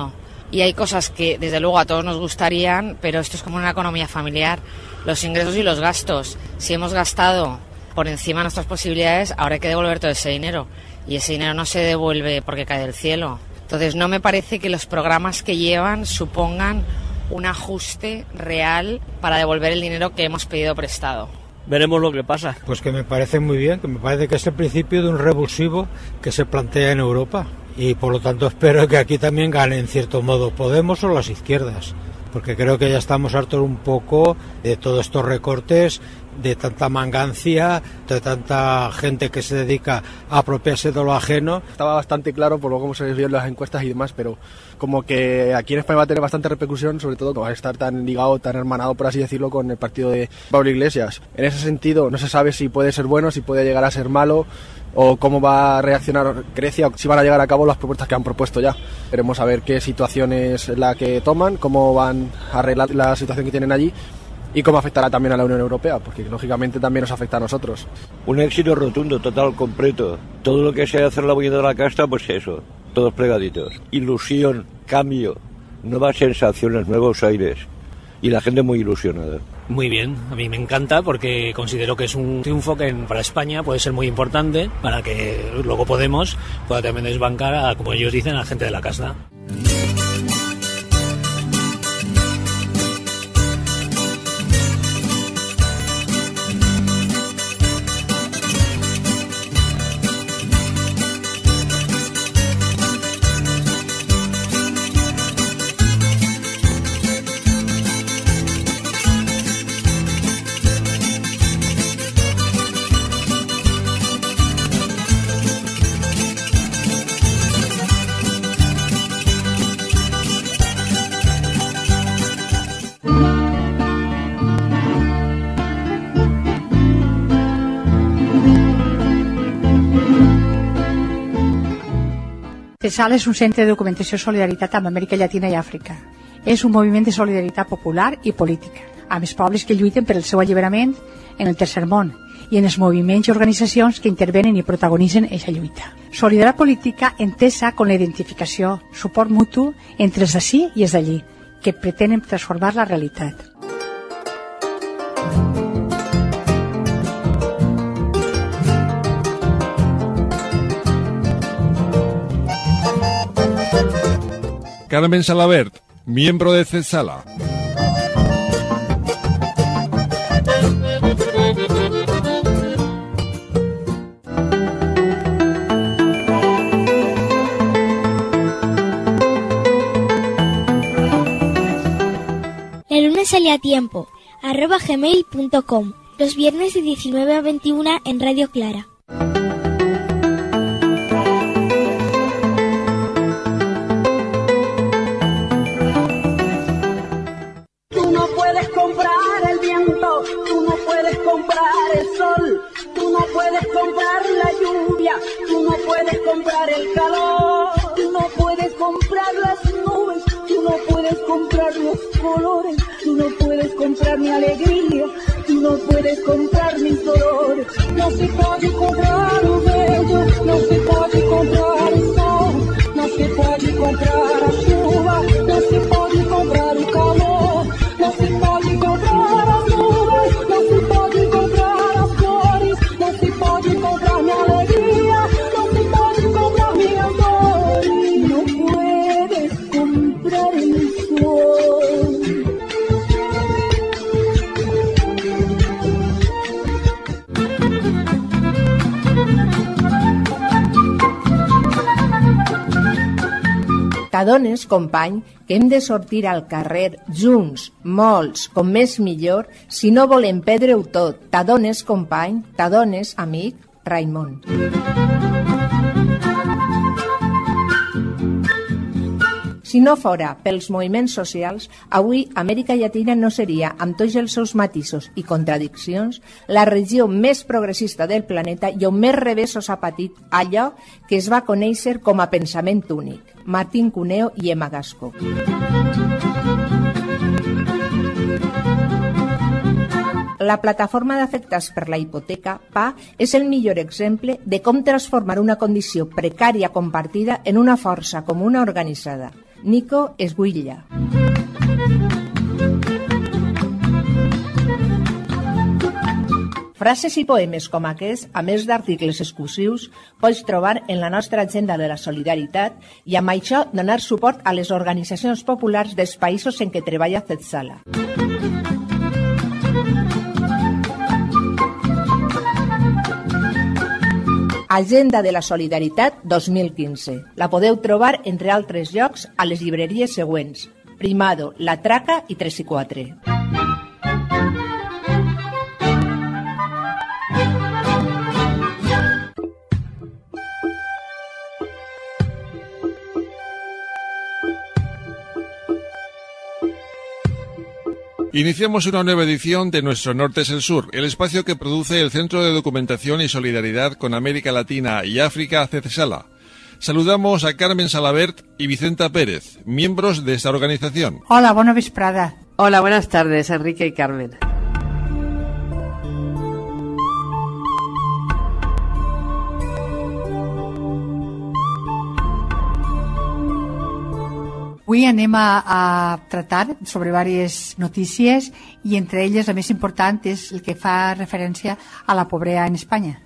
y hay cosas que desde luego a todos nos gustarían, pero esto es como una economía familiar, los ingresos y los gastos. Si hemos gastado por encima de nuestras posibilidades, ahora hay que devolver todo ese dinero, y ese dinero no se devuelve porque cae del cielo. Entonces no me parece que los programas que llevan supongan un ajuste real para devolver el dinero que hemos pedido prestado. Veremos lo que pasa. Pues que me parece muy bien, que me parece que es el principio de un revulsivo que se plantea en Europa, y por lo tanto espero que aquí también gane en cierto modo Podemos o las izquierdas, porque creo que ya estamos hartos un poco de todos estos recortes, de tanta mangancia, de tanta gente que se dedica a apropiarse de lo ajeno. Estaba bastante claro por lo cómo se vio en las encuestas y demás, pero como que aquí en España va a tener bastante repercusión, sobre todo que va a estar tan ligado, tan hermanado, por así decirlo, con el partido de Pablo Iglesias. En ese sentido, no se sabe si puede ser bueno, si puede llegar a ser malo, o cómo va a reaccionar Grecia, o si van a llegar a cabo las propuestas que han propuesto ya. Veremos a ver qué situación es la que toman, cómo van a arreglar la situación que tienen allí, y cómo afectará también a la Unión Europea, porque lógicamente también nos afecta a nosotros. Un éxito rotundo, total, completo. Todo lo que sea hacer la bulla de la casta, pues eso, todos plegaditos. Ilusión, cambio, nuevas sensaciones, nuevos aires. Y la gente muy ilusionada. Muy bien, a mí me encanta porque considero que es un triunfo que para España puede ser muy importante para que luego Podemos pueda también desbancar a, como ellos dicen, a la gente de la casta. CESAL és un centre de documentació i solidaritat amb Amèrica Llatina i Àfrica. És un moviment de solidaritat popular i política, amb els pobles que lluiten per el seu alliberament en el tercer món i en els moviments i organitzacions que intervenen i protagonitzen aquesta lluita. Solidaritat política entesa com la identificació, suport mutu entre els d'ací i els d'allí, que pretenen transformar la realitat. Carmen Salabert, miembro de CESALA. La luna sale a tiempo, @gmail.com, los viernes de 19 a 21 en Radio Clara. Tú no puedes comprar la lluvia, tú no puedes comprar el calor, tú no puedes comprar las nubes, tú no puedes comprar los colores, tú no puedes comprar mi alegría, tú no puedes comprar mis dolores. No se puede comprar lo bello, no se puede comprar el sol, no se puede comprar la chuva, no se puede comprar el calor, no se puede comprar las nubes, no se puede comprar las flores, no se puede comprar mi alegría, no se puede comprar mi amor, no puedes comprar el sol. T'adones, company, que hem de sortir al carrer junts, molts, com més millor, si no volem perdre-ho tot. T'adones, company, t'adones, amic, Raimon. Si no fora pels moviments socials, avui Amèrica Llatina no seria, amb tots els seus matisos i contradiccions, la regió més progressista del planeta i on més revessos ha patit allò que es va conèixer com a pensament únic, Martín Cuneo i Emma Gasco. la plataforma d'afectats per la hipoteca, PA, és el millor exemple de com transformar una condició precària compartida en una força comuna organitzada. Nico Esguilla. Frases i poemes com aquests, a més d'articles exclusius, pots trobar en la nostra agenda de la solidaritat i amb això donar suport a les organitzacions populars dels països en què treballa CETSALA. Agenda de la Solidaritat 2015. La podeu trobar, entre altres llocs, a les llibreries següents: Primado, La Traca i 3 i 4. Iniciamos una nueva edición de Nuestro Norte es el Sur, el espacio que produce el Centro de Documentación y Solidaridad con América Latina y África, CETSALA. Saludamos a Carmen Salabert y Vicenta Pérez, miembros de esta organización. Hola, bona vesprada. Hola, buenas tardes, Enrique y Carmen. Avui anem a tratar sobre diverses notícies i entre elles la més important és el que fa referència a la pobresa en Espanya.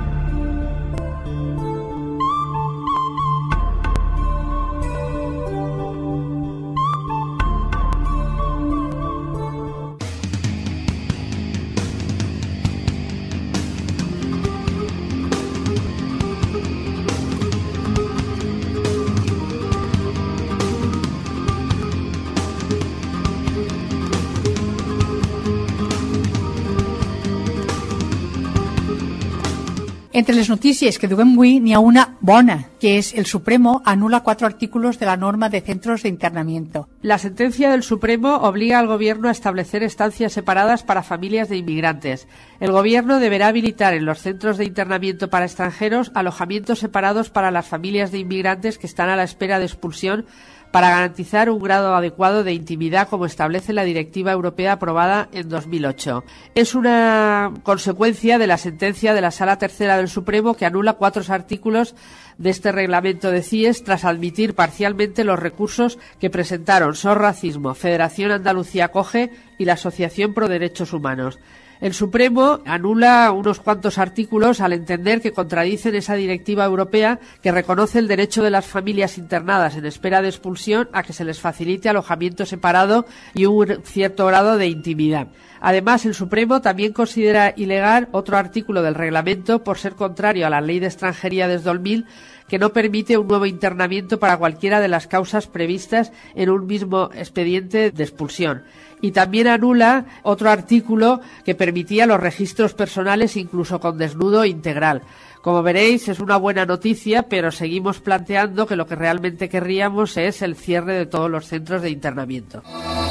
Entre les notícies que duem avui n'hi ha una bona, que es el Supremo anula 4 artículos de la norma de centros de internamiento. La sentencia del Supremo obliga al Gobierno a establecer estancias separadas para familias de inmigrantes. El Gobierno deberá habilitar en los centros de internamiento para extranjeros alojamientos separados para las familias de inmigrantes que están a la espera de expulsión para garantizar un grado adecuado de intimidad como establece la Directiva Europea aprobada en 2008. Es una consecuencia de la sentencia de la Sala Tercera del Supremo que anula 4 artículos de este reglamento de CIES tras admitir parcialmente los recursos que presentaron SOS Racismo, Federación Andalucía Acoge y la Asociación Pro Derechos Humanos. El Supremo anula unos cuantos artículos al entender que contradicen esa directiva europea que reconoce el derecho de las familias internadas en espera de expulsión a que se les facilite alojamiento separado y un cierto grado de intimidad. Además, el Supremo también considera ilegal otro artículo del reglamento por ser contrario a la Ley de Extranjería desde 2000, que no permite un nuevo internamiento para cualquiera de las causas previstas en un mismo expediente de expulsión. Y también anula otro artículo que permitía los registros personales incluso con desnudo integral. Como veréis, es una buena noticia, pero seguimos planteando que lo que realmente querríamos es el cierre de todos los centros de internamiento.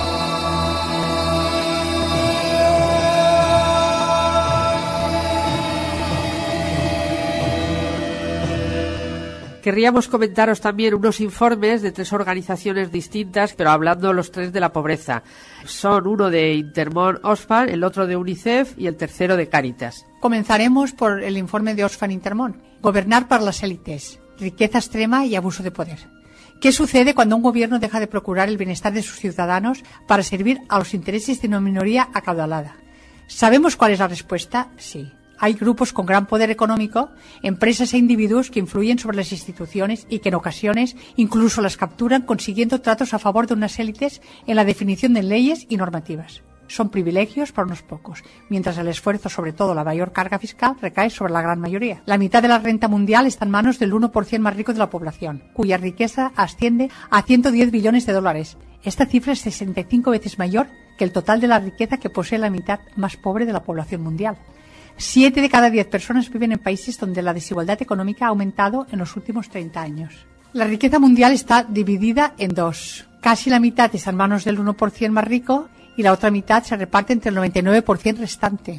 Querríamos comentaros también unos informes de 3 organizaciones distintas, pero hablando los 3 de la pobreza. Son uno de Intermón Oxfam, el otro de UNICEF y el tercero de Cáritas. Comenzaremos por el informe de Oxfam Intermón. Gobernar para las élites, riqueza extrema y abuso de poder. ¿Qué sucede cuando un gobierno deja de procurar el bienestar de sus ciudadanos para servir a los intereses de una minoría acaudalada? ¿Sabemos cuál es la respuesta? Sí. Hay grupos con gran poder económico, empresas e individuos que influyen sobre las instituciones y que en ocasiones incluso las capturan consiguiendo tratos a favor de unas élites en la definición de leyes y normativas. Son privilegios para unos pocos, mientras el esfuerzo, sobre todo la mayor carga fiscal, recae sobre la gran mayoría. La mitad de la renta mundial está en manos del 1% más rico de la población, cuya riqueza asciende a 110 billones de dólares. Esta cifra es 65 veces mayor que el total de la riqueza que posee la mitad más pobre de la población mundial. 7 de cada 10 personas viven en países donde la desigualdad económica ha aumentado en los últimos 30 años. La riqueza mundial está dividida en 2. Casi la mitad está en manos del 1% más rico y la otra mitad se reparte entre el 99% restante.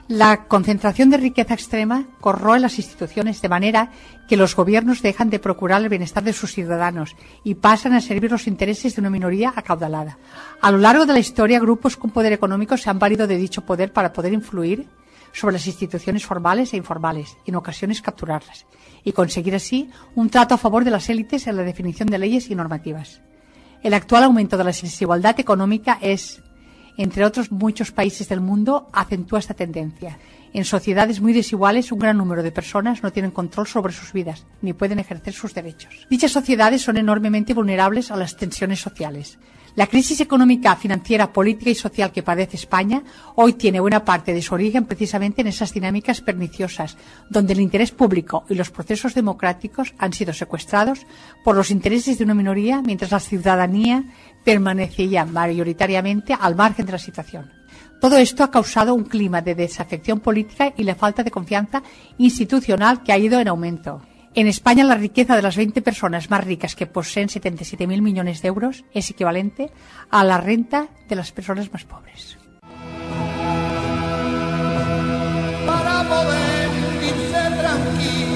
La concentración de riqueza extrema corroe las instituciones de manera que los gobiernos dejan de procurar el bienestar de sus ciudadanos y pasan a servir los intereses de una minoría acaudalada. A lo largo de la historia, grupos con poder económico se han valido de dicho poder para poder influir sobre las instituciones formales e informales y en ocasiones capturarlas y conseguir así un trato a favor de las élites en la definición de leyes y normativas. El actual aumento de la desigualdad económica es, entre otros muchos países del mundo, acentúa esta tendencia. En sociedades muy desiguales, un gran número de personas no tienen control sobre sus vidas, ni pueden ejercer sus derechos. Dichas sociedades son enormemente vulnerables a las tensiones sociales. La crisis económica, financiera, política y social que padece España hoy tiene buena parte de su origen precisamente en esas dinámicas perniciosas, donde el interés público y los procesos democráticos han sido secuestrados por los intereses de una minoría, mientras la ciudadanía permanecía mayoritariamente al margen de la situación. Todo esto ha causado un clima de desafección política y la falta de confianza institucional que ha ido en aumento. En España, la riqueza de las 20 personas más ricas, que poseen 77.000 millones de euros, es equivalente a la renta de las personas más pobres. Para poder irse tranquilo.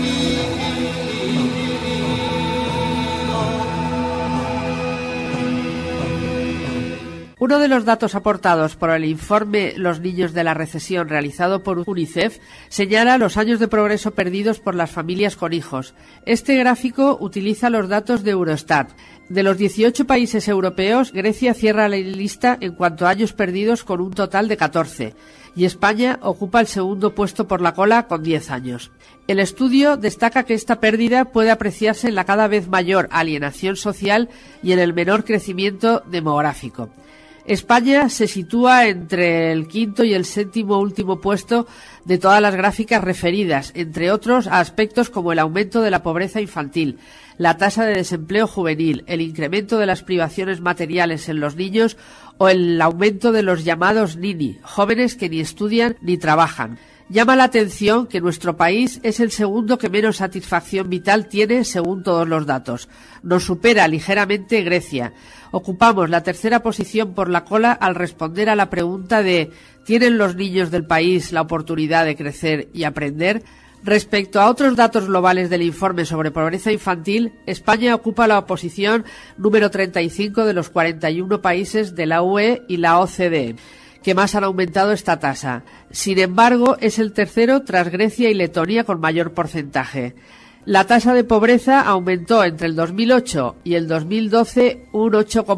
Uno de los datos aportados por el informe Los niños de la recesión realizado por UNICEF señala los años de progreso perdidos por las familias con hijos. Este gráfico utiliza los datos de Eurostat. De los 18 países europeos, Grecia cierra la lista en cuanto a años perdidos con un total de 14, y España ocupa el segundo puesto por la cola con 10 años. El estudio destaca que esta pérdida puede apreciarse en la cada vez mayor alienación social y en el menor crecimiento demográfico. España se sitúa entre el quinto y el séptimo último puesto de todas las gráficas referidas, entre otros a aspectos como el aumento de la pobreza infantil, la tasa de desempleo juvenil, el incremento de las privaciones materiales en los niños o el aumento de los llamados nini, jóvenes que ni estudian ni trabajan. Llama la atención que nuestro país es el segundo que menos satisfacción vital tiene según todos los datos. Nos supera ligeramente Grecia. Ocupamos la tercera posición por la cola al responder a la pregunta de ¿tienen los niños del país la oportunidad de crecer y aprender? Respecto a otros datos globales del informe sobre pobreza infantil, España ocupa la posición número 35 de los 41 países de la UE y la OCDE, que más han aumentado esta tasa. Sin embargo, es el tercero tras Grecia y Letonia con mayor porcentaje. La tasa de pobreza aumentó entre el 2008 y el 2012 un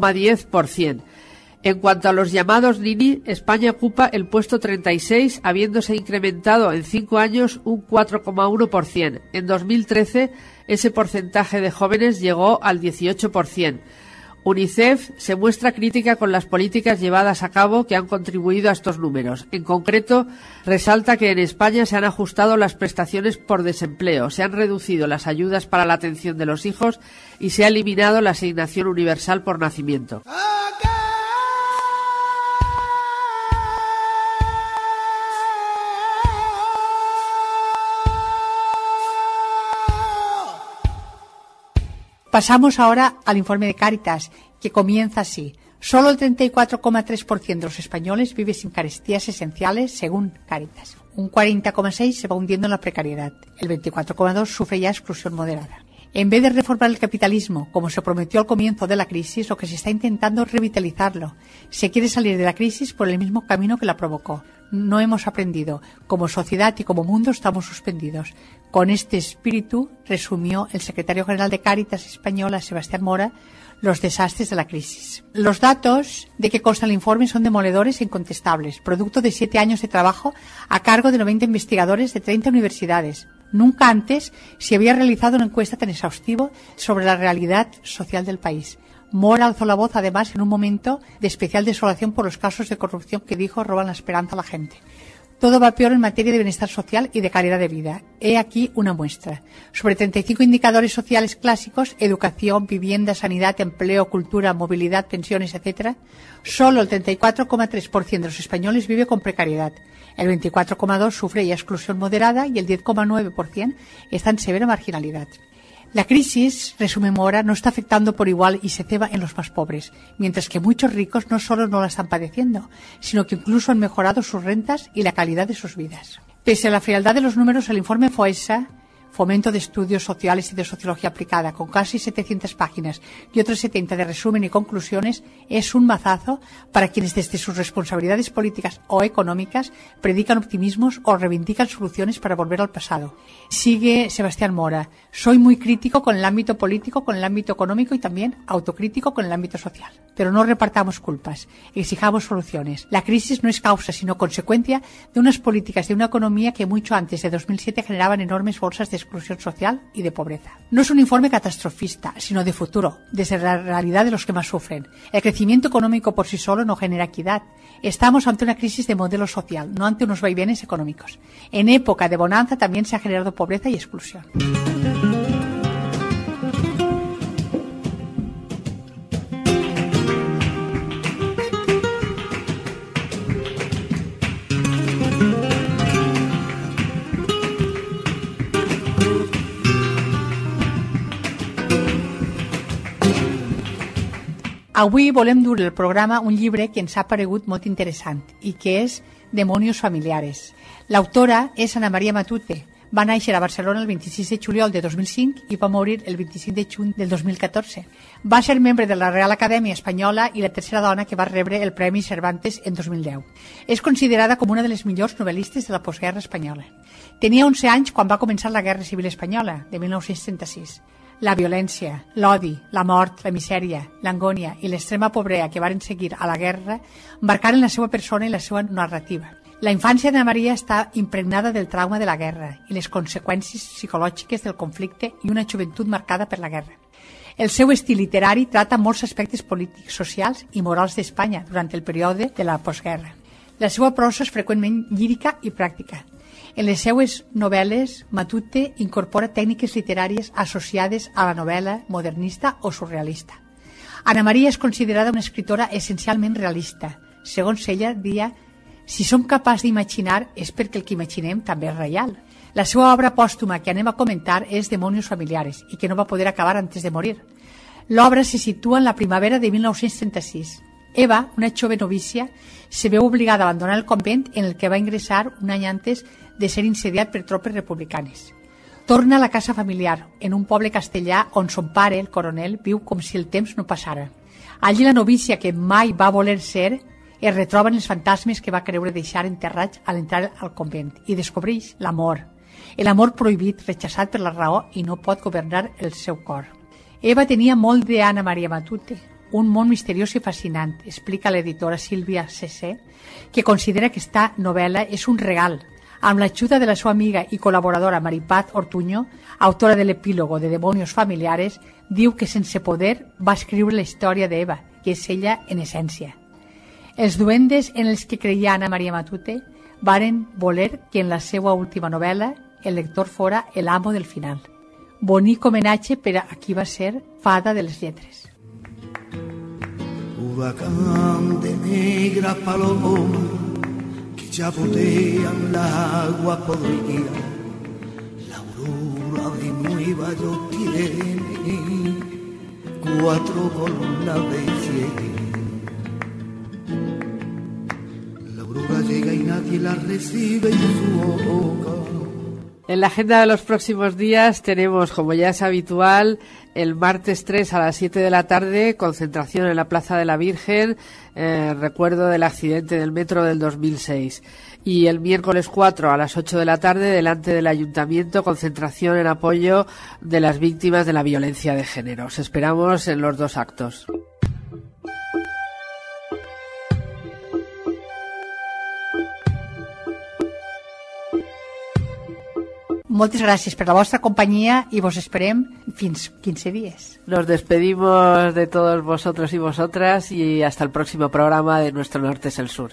8,10%. En cuanto a los llamados nini, España ocupa el puesto 36, habiéndose incrementado en 5 años un 4,1%. En 2013, ese porcentaje de jóvenes llegó al 18%. UNICEF se muestra crítica con las políticas llevadas a cabo que han contribuido a estos números. En concreto, resalta que en España se han ajustado las prestaciones por desempleo, se han reducido las ayudas para la atención de los hijos y se ha eliminado la asignación universal por nacimiento. Pasamos ahora al informe de Cáritas, que comienza así. Solo el 34,3% de los españoles vive sin carestías esenciales, según Cáritas. Un 40,6% se va hundiendo en la precariedad. El 24,2% sufre ya exclusión moderada. En vez de reformar el capitalismo, como se prometió al comienzo de la crisis, lo que se está intentando es revitalizarlo. Se quiere salir de la crisis por el mismo camino que la provocó. No hemos aprendido. Como sociedad y como mundo estamos suspendidos. Con este espíritu, resumió el secretario general de Cáritas Española, Sebastián Mora, los desastres de la crisis. Los datos de que consta el informe son demoledores e incontestables, producto de 7 años de trabajo a cargo de 90 investigadores de 30 universidades. Nunca antes se había realizado una encuesta tan exhaustiva sobre la realidad social del país. Mora alzó la voz, además, en un momento de especial desolación por los casos de corrupción que dijo roban la esperanza a la gente. Todo va peor en materia de bienestar social y de calidad de vida. He aquí una muestra. Sobre 35 indicadores sociales clásicos, educación, vivienda, sanidad, empleo, cultura, movilidad, pensiones, etc., solo el 34,3% de los españoles vive con precariedad. El 24,2% sufre ya exclusión moderada y el 10,9% está en severa marginalidad. La crisis, resume Mora, no está afectando por igual y se ceba en los más pobres, mientras que muchos ricos no solo no la están padeciendo, sino que incluso han mejorado sus rentas y la calidad de sus vidas. Pese a la frialdad de los números, el informe FOESA, Fomento de Estudios Sociales y de Sociología Aplicada, con casi 700 páginas y otras 70 de resumen y conclusiones, es un mazazo para quienes desde sus responsabilidades políticas o económicas predican optimismos o reivindican soluciones para volver al pasado. Sigue Sebastián Mora: soy muy crítico con el ámbito político, con el ámbito económico y también autocrítico con el ámbito social. Pero no repartamos culpas, exijamos soluciones. La crisis no es causa, sino consecuencia de unas políticas de una economía que mucho antes de 2007 generaban enormes bolsas de exclusión social y de pobreza. No es un informe catastrofista, sino de futuro, desde la realidad de los que más sufren. El crecimiento económico por sí solo no genera equidad. Estamos ante una crisis de modelo social, no ante unos vaivenes económicos. En época de bonanza también se ha generado pobreza y exclusión. Avui volem dur al programa un llibre que ens ha paregut molt interessant i que és Demonios familiares. L'autora és Ana Maria Matute. Va néixer a Barcelona el 26 de juliol de 2005 i va morir el 25 de juny del 2014. Va ser membre de la Real Acadèmia Espanyola i la tercera dona que va rebre el Premi Cervantes en 2010. És considerada com una de les millors novel·listes de la postguerra espanyola. Tenia 11 anys quan va començar la Guerra Civil Espanyola, de 1936. La violència, l'odi, la mort, la misèria, l'angònia i l'extrema pobresa que varen seguir a la guerra marcaren la seva persona i la seva narrativa. La infància d'Anna Maria està impregnada del trauma de la guerra i les conseqüències psicològiques del conflicte i una joventut marcada per la guerra. El seu estil literari trata molts aspectes polítics, socials i morals d'Espanya durant el període de la postguerra. La seva prosa és freqüentment lírica i pràctica. En les seues novel·les, Matute incorpora tècniques literàries associades a la novel·la modernista o surrealista. Anna Maria és considerada una escritora essencialment realista. Segons ella, deia: si som capaços d'imaginar és perquè el que imaginem també és real. La seva obra pòstuma que anem a comentar és Demonios familiares i que no va poder acabar antes de morir. L'obra se situa en la primavera de 1936. Eva, una jove novícia, se veu obligada a abandonar el convent en el que va ingressar un any antes de ser insediat per tropes republicanes. Torna a la casa familiar, en un poble castellà on son pare, el coronel, viu com si el temps no passara. Allí la novícia que mai va voler ser es retroba en els fantasmes que va creure deixar enterrats a l'entrar al convent i descobreix l'amor. L'amor prohibit, rechaçat per la raó i no pot governar el seu cor. Eva tenia molt d'Anna Maria Matute, un món misteriós i fascinant, explica l'editora Sílvia Cessé, que considera que esta novel·la és un regal. Amb l'ajuda de la seva amiga i col·laboradora Maripaz Ortuño, autora de l'epílogo de Demonios familiares, diu que sense poder va escriure la història d'Eva, que és ella en essència. Els duendes en els que creia Anna Maria Matute varen voler que en la seva última novel·la el lector fora el amo del final. Bonic homenatge per a qui va ser fada de les lletres. Huracán de negra paloma que chapotean la agua podrida, la aurora de Nueva York tiene 4 columnas de cielo. La aurora llega y nadie la recibe en su boca. En la agenda de los próximos días tenemos, como ya es habitual, el martes 3 a las 7 de la tarde, concentración en la Plaza de la Virgen, recuerdo del accidente del metro del 2006. Y el miércoles 4 a las 8 de la tarde, delante del Ayuntamiento, concentración en apoyo de las víctimas de la violencia de género. Os esperamos en los dos actos. Moltes gràcies per la vostra companyia i vos esperem fins 15 días. Nos despedimos de todos vosotros y vosotras y hasta el próximo programa de Nuestro Norte es el Sur.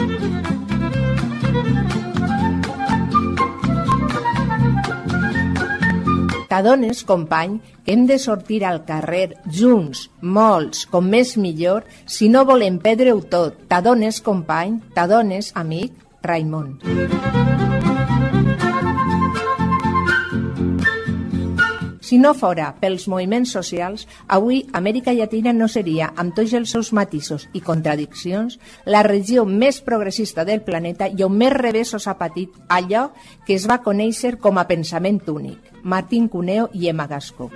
T'adones, company, que hem de sortir al carrer junts, molts, com més millor, si no volem perdre-ho tot. T'adones, company, t'adones, amic, Raimon. Si no fora pels moviments socials, avui Amèrica Llatina no seria, amb tots els seus matisos i contradiccions, la regió més progressista del planeta i on més revessos ha patit allò que es va conèixer com a pensament únic. Martín Cuneo i Emma Gasco.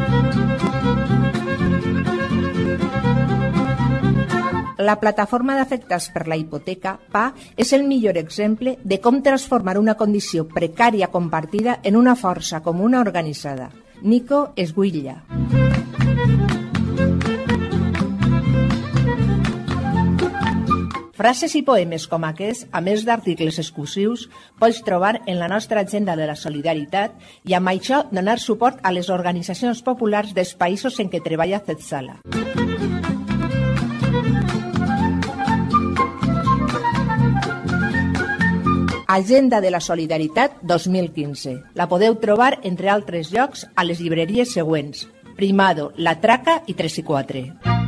La plataforma d'afectats per la hipoteca, PA, és el millor exemple de com transformar una condició precària compartida en una força comuna organitzada. Nico Esguilla. Frases i poemes com aquests, a més d'articles exclusius, pots trobar en la nostra agenda de la solidaritat i amb això donar suport a les organitzacions populars dels països en què treballa CETSALA. Agenda de la Solidaritat 2015. La podeu trobar, entre altres llocs, a les llibreries següents: Primado, La Traca i 3 i 4.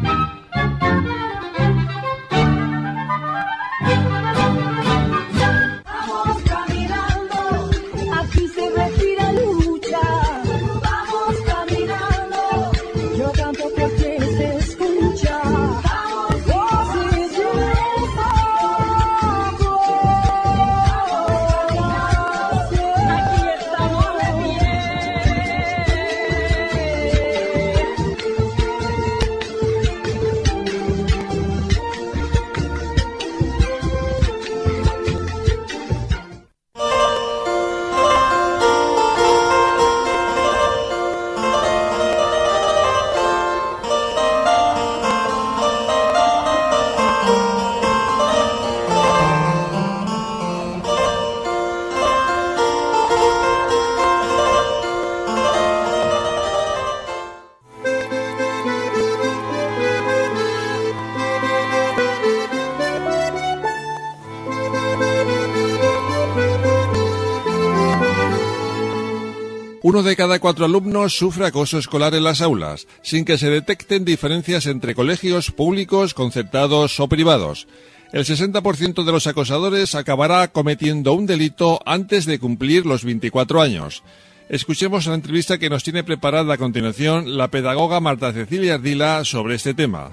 Uno de cada 4 alumnos sufre acoso escolar en las aulas, sin que se detecten diferencias entre colegios públicos, concertados o privados. El 60% de los acosadores acabará cometiendo un delito antes de cumplir los 24 años. Escuchemos la entrevista que nos tiene preparada a continuación la pedagoga Marta Cecilia Ardila sobre este tema.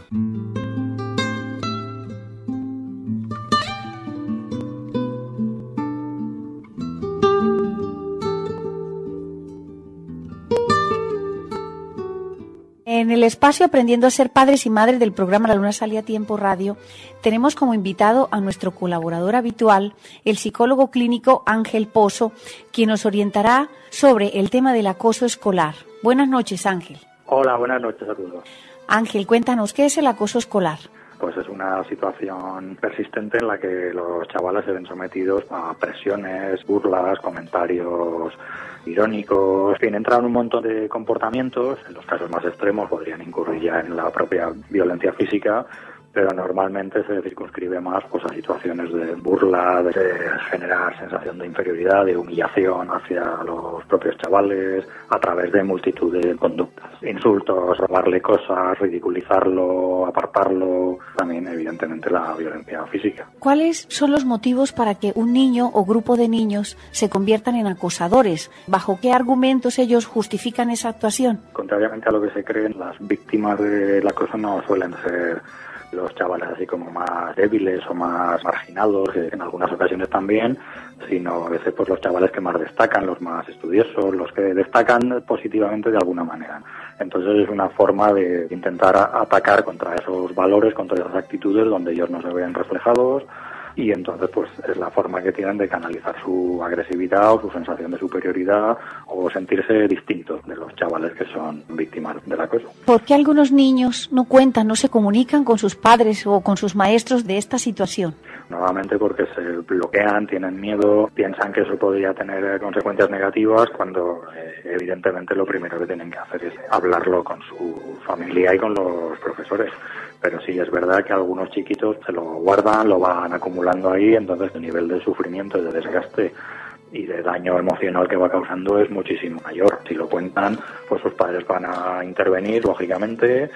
En el espacio Aprendiendo a ser padres y madres del programa La Luna Sale a Tiempo Radio, tenemos como invitado a nuestro colaborador habitual, el psicólogo clínico Ángel Pozo, quien nos orientará sobre el tema del acoso escolar. Buenas noches, Ángel. Hola, buenas noches a todos. Ángel, cuéntanos, ¿qué es el acoso escolar? Pues es una situación persistente en la que los chavales se ven sometidos a presiones, burlas, comentarios irónicos, en fin, entran un montón de comportamientos. En los casos más extremos podrían incurrir ya en la propia violencia física, pero normalmente se circunscribe más pues a situaciones de burla, de generar sensación de inferioridad, de humillación hacia los propios chavales, a través de multitud de conductas. Insultos, robarle cosas, ridiculizarlo, apartarlo, también evidentemente la violencia física. ¿Cuáles son los motivos para que un niño o grupo de niños se conviertan en acosadores? ¿Bajo qué argumentos ellos justifican esa actuación? Contrariamente a lo que se cree, las víctimas del acoso no suelen ser los chavales así como más débiles o más marginados, en algunas ocasiones también, sino a veces pues los chavales que más destacan, los más estudiosos, los que destacan positivamente de alguna manera. Entonces es una forma de intentar atacar contra esos valores, contra esas actitudes donde ellos no se ven reflejados, y entonces pues es la forma que tienen de canalizar su agresividad o su sensación de superioridad o sentirse distintos de los chavales que son víctimas del acoso. ¿Por qué algunos niños no cuentan, no se comunican con sus padres o con sus maestros de esta situación? Nuevamente porque se bloquean, tienen miedo, piensan que eso podría tener consecuencias negativas, cuando evidentemente lo primero que tienen que hacer es hablarlo con su familia y con los profesores. Pero sí es verdad que algunos chiquitos se lo guardan, lo van acumulando ahí, entonces el nivel de sufrimiento y de desgaste y de daño emocional que va causando es muchísimo mayor. Si lo cuentan, pues sus padres van a intervenir, lógicamente,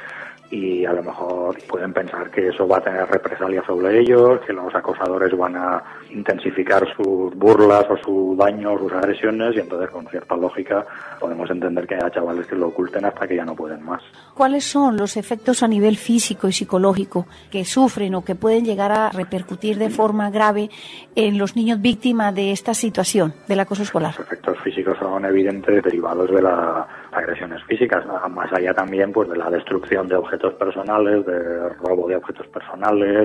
y a lo mejor pueden pensar que eso va a tener represalias sobre ellos, que los acosadores van a intensificar sus burlas o sus daños, sus agresiones, y entonces con cierta lógica podemos entender que haya chavales que lo oculten hasta que ya no pueden más. ¿Cuáles son los efectos a nivel físico y psicológico que sufren o que pueden llegar a repercutir de forma grave en los niños víctimas de esta situación del acoso escolar? Los efectos físicos son evidentes, derivados de las agresiones físicas, más allá también pues de la destrucción de objetos personales, de robo de objetos personales.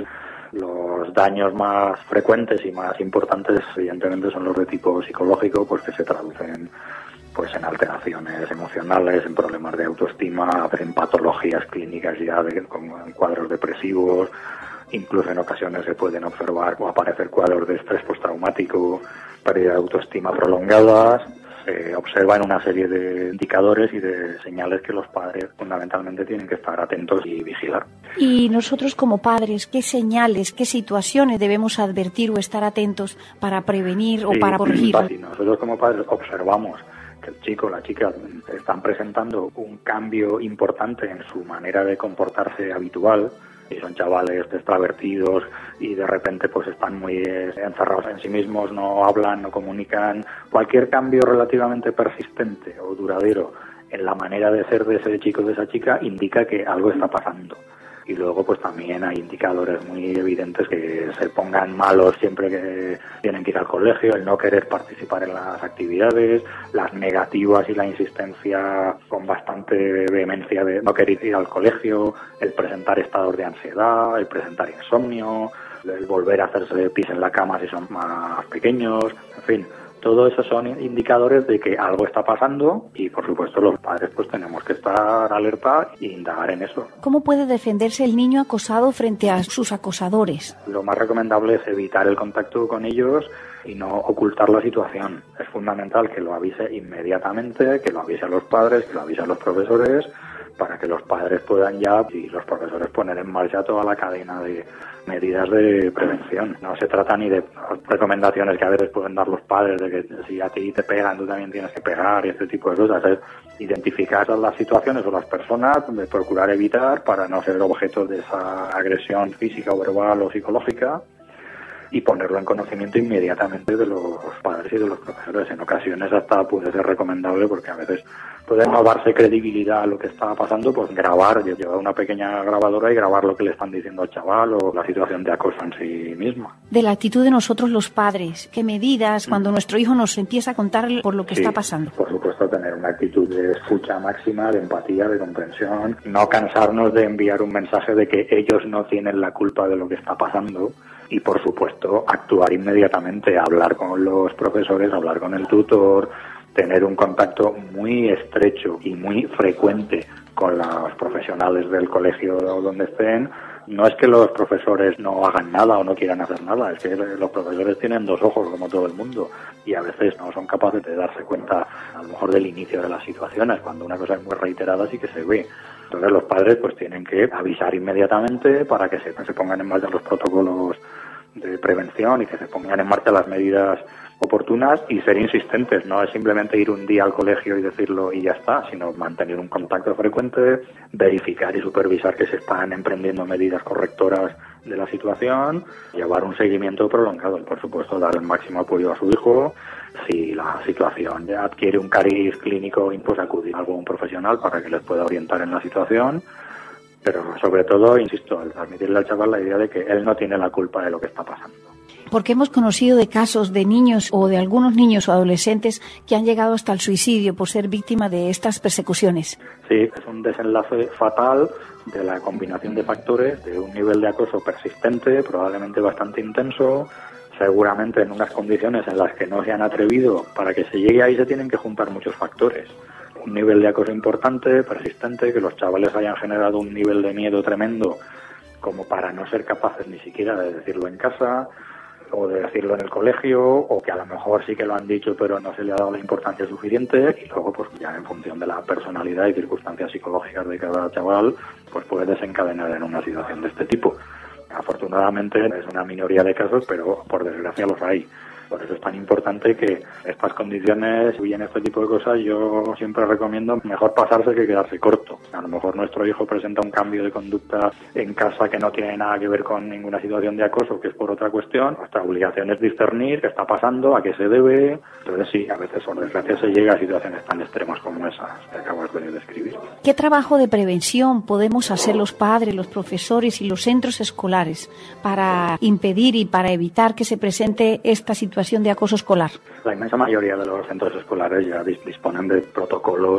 Los daños más frecuentes y más importantes, evidentemente, son los de tipo psicológico, pues que se traducen pues en alteraciones emocionales, en problemas de autoestima, en patologías clínicas ya como en cuadros depresivos. Incluso en ocasiones se pueden observar o aparecer cuadros de estrés postraumático, pérdida de autoestima prolongadas. Se observan una serie de indicadores y de señales que los padres fundamentalmente tienen que estar atentos y vigilar. Y nosotros como padres, ¿qué señales, qué situaciones debemos advertir o estar atentos para prevenir o para corregir? Si nosotros como padres observamos que el chico o la chica están presentando un cambio importante en su manera de comportarse habitual, y son chavales extravertidos y de repente pues están muy encerrados en sí mismos, no hablan, no comunican, cualquier cambio relativamente persistente o duradero en la manera de ser de ese chico o de esa chica indica que algo está pasando. Y luego pues también hay indicadores muy evidentes, que se pongan malos siempre que tienen que ir al colegio, el no querer participar en las actividades, las negativas y la insistencia con bastante vehemencia de no querer ir al colegio, el presentar estados de ansiedad, el presentar insomnio, el volver a hacerse pis en la cama si son más pequeños, en fin. Todo eso son indicadores de que algo está pasando y, por supuesto, los padres pues tenemos que estar alerta e indagar en eso. ¿Cómo puede defenderse el niño acosado frente a sus acosadores? Lo más recomendable es evitar el contacto con ellos y no ocultar la situación. Es fundamental que lo avise inmediatamente, que lo avise a los padres, que lo avise a los profesores, para que los padres puedan ya y los profesores poner en marcha toda la cadena de medidas de prevención. No se trata ni de recomendaciones que a veces pueden dar los padres de que si a ti te pegan tú también tienes que pegar y este tipo de cosas. Es identificar las situaciones o las personas, de procurar evitar para no ser objeto de esa agresión física o verbal o psicológica, y ponerlo en conocimiento inmediatamente de los padres y de los profesores. En ocasiones hasta puede ser recomendable, porque a veces puede no darse credibilidad a lo que está pasando, pues llevar una pequeña grabadora y grabar lo que le están diciendo al chaval o la situación de acoso en sí misma. De la actitud de nosotros los padres, ¿qué medidas cuando nuestro hijo nos empieza a contar por lo que está pasando? Por supuesto, tener una actitud de escucha máxima, de empatía, de comprensión, no cansarnos de enviar un mensaje de que ellos no tienen la culpa de lo que está pasando. Y, por supuesto, actuar inmediatamente, hablar con los profesores, hablar con el tutor, tener un contacto muy estrecho y muy frecuente con los profesionales del colegio donde estén. No es que los profesores no hagan nada o no quieran hacer nada, es que los profesores tienen dos ojos como todo el mundo y a veces no son capaces de darse cuenta a lo mejor del inicio de las situaciones. Cuando una cosa es muy reiterada sí que se ve. Entonces los padres pues tienen que avisar inmediatamente para que se pongan en marcha los protocolos de prevención y que se pongan en marcha las medidas oportunas y ser insistentes. No es simplemente ir un día al colegio y decirlo y ya está, sino mantener un contacto frecuente, verificar y supervisar que se están emprendiendo medidas correctoras de la situación, llevar un seguimiento prolongado y, por supuesto, dar el máximo apoyo a su hijo. Si la situación ya adquiere un cariz clínico, pues acudir a algún profesional para que les pueda orientar en la situación. Pero sobre todo, insisto, al transmitirle al chaval la idea de que él no tiene la culpa de lo que está pasando. Porque hemos conocido de casos de niños o de algunos niños o adolescentes que han llegado hasta el suicidio por ser víctimas de estas persecuciones. Sí, es un desenlace fatal de la combinación de factores, de un nivel de acoso persistente, probablemente bastante intenso, seguramente en unas condiciones en las que no se han atrevido. Para que se llegue ahí se tienen que juntar muchos factores. Un nivel de acoso importante, persistente, que los chavales hayan generado un nivel de miedo tremendo como para no ser capaces ni siquiera de decirlo en casa o de decirlo en el colegio, o que a lo mejor sí que lo han dicho pero no se le ha dado la importancia suficiente, y luego pues ya en función de la personalidad y circunstancias psicológicas de cada chaval pues puede desencadenar en una situación de este tipo. Afortunadamente es una minoría de casos, pero por desgracia los hay. Por eso es tan importante que estas condiciones y en este tipo de cosas yo siempre recomiendo mejor pasarse que quedarse corto. A lo mejor nuestro hijo presenta un cambio de conducta en casa que no tiene nada que ver con ninguna situación de acoso, que es por otra cuestión. Nuestra obligación es discernir qué está pasando, a qué se debe. Entonces sí, a veces por desgracia se llega a situaciones tan extremas como esas que acabas de describir. ¿Qué trabajo de prevención podemos hacer los padres, los profesores y los centros escolares para impedir y para evitar que se presente esta situación de acoso escolar? La inmensa mayoría de los centros escolares ya disponen de protocolos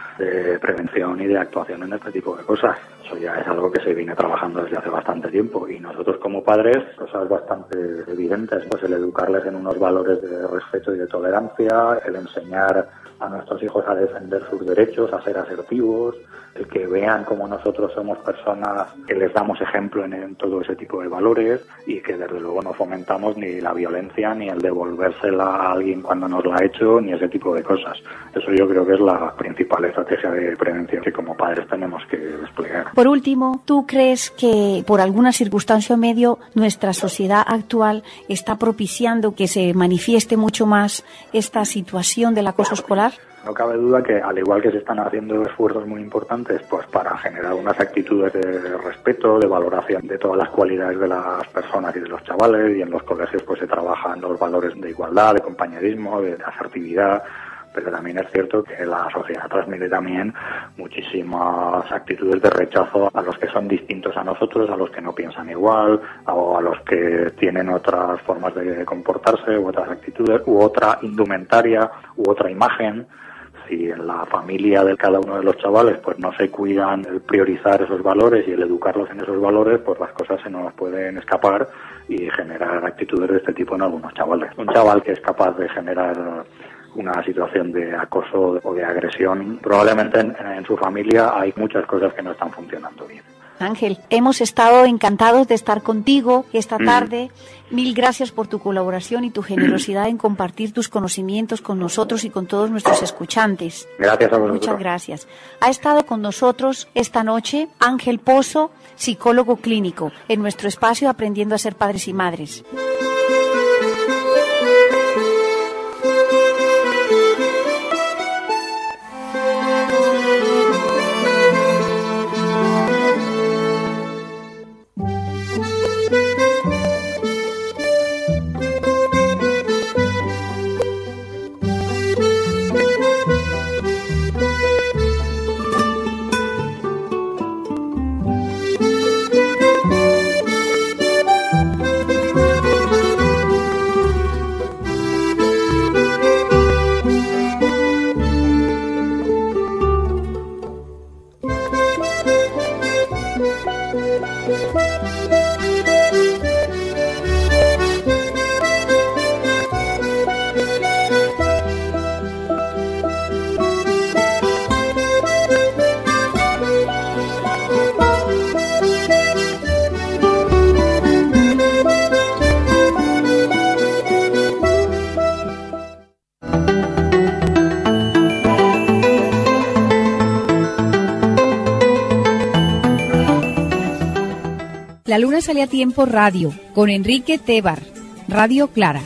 de prevención y de actuación en este tipo de cosas. Eso ya es algo que se viene trabajando desde hace bastante tiempo y nosotros como padres, cosas bastante evidentes, pues el educarles en unos valores de respeto y de tolerancia, el enseñar a nuestros hijos a defender sus derechos, a ser asertivos, el que vean como nosotros somos personas que les damos ejemplo en todo ese tipo de valores y que desde luego no fomentamos ni la violencia, ni el devolvérsela a alguien cuando nos la ha hecho, ni ese tipo de cosas. Eso yo creo que es la principal estrategia de prevención que como padres tenemos que desplegar. Por último, ¿tú crees que por alguna circunstancia o medio nuestra sociedad actual está propiciando que se manifieste mucho más esta situación del acoso escolar? No cabe duda que, al igual que se están haciendo esfuerzos muy importantes pues para generar unas actitudes de respeto, de valoración de todas las cualidades de las personas y de los chavales, y en los colegios pues se trabajan los valores de igualdad, de compañerismo, de asertividad, pero también es cierto que la sociedad transmite también muchísimas actitudes de rechazo a los que son distintos a nosotros, a los que no piensan igual, o a los que tienen otras formas de comportarse, u otras actitudes, u otra indumentaria, u otra imagen. Si en la familia de cada uno de los chavales pues no se cuidan el priorizar esos valores y el educarlos en esos valores, pues las cosas se nos pueden escapar y generar actitudes de este tipo en algunos chavales. Un chaval que es capaz de generar una situación de acoso o de agresión, probablemente en su familia hay muchas cosas que no están funcionando bien. Ángel, hemos estado encantados de estar contigo esta tarde. Mil gracias por tu colaboración y tu generosidad en compartir tus conocimientos con nosotros y con todos nuestros escuchantes. Gracias a vosotros. Muchas gracias. Ha estado con nosotros esta noche Ángel Pozo, psicólogo clínico, en nuestro espacio Aprendiendo a ser padres y madres. La Luna sale a tiempo radio, con Enrique Tebar, Radio Clara.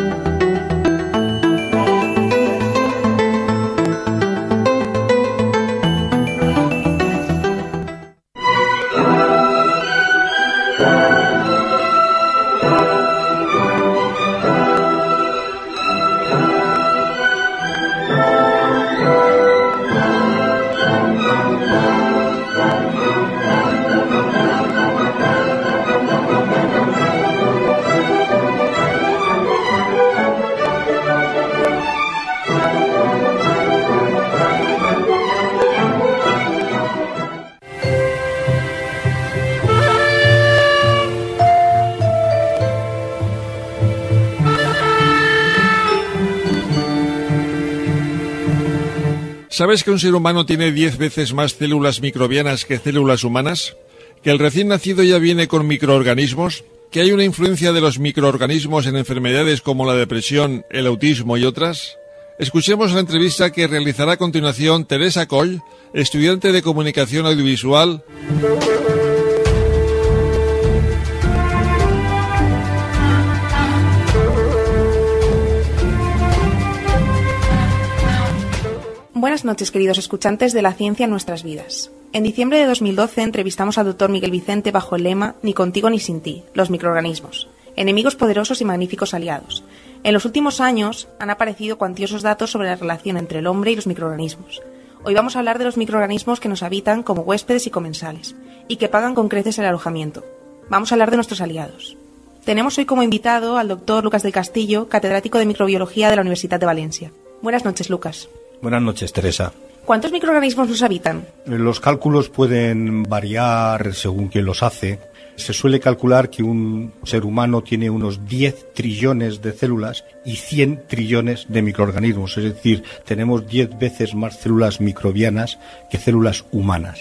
¿Sabes que un ser humano tiene 10 veces más células microbianas que células humanas? ¿Que el recién nacido ya viene con microorganismos? ¿Que hay una influencia de los microorganismos en enfermedades como la depresión, el autismo y otras? Escuchemos la entrevista que realizará a continuación Teresa Coll, estudiante de Comunicación Audiovisual. Buenas noches, queridos escuchantes de La Ciencia en Nuestras Vidas. En diciembre de 2012 entrevistamos al Dr. Miguel Vicente bajo el lema Ni contigo ni sin ti, los microorganismos, enemigos poderosos y magníficos aliados. En los últimos años han aparecido cuantiosos datos sobre la relación entre el hombre y los microorganismos. Hoy vamos a hablar de los microorganismos que nos habitan como huéspedes y comensales, y que pagan con creces el alojamiento. Vamos a hablar de nuestros aliados. Tenemos hoy como invitado al Dr. Lucas del Castillo, catedrático de Microbiología de la Universidad de Valencia. Buenas noches, Lucas. Buenas noches, Teresa. ¿Cuántos microorganismos nos habitan? Los cálculos pueden variar según quien los hace. Se suele calcular que un ser humano tiene unos 10 trillones de células y 100 trillones de microorganismos. Es decir, tenemos 10 veces más células microbianas que células humanas.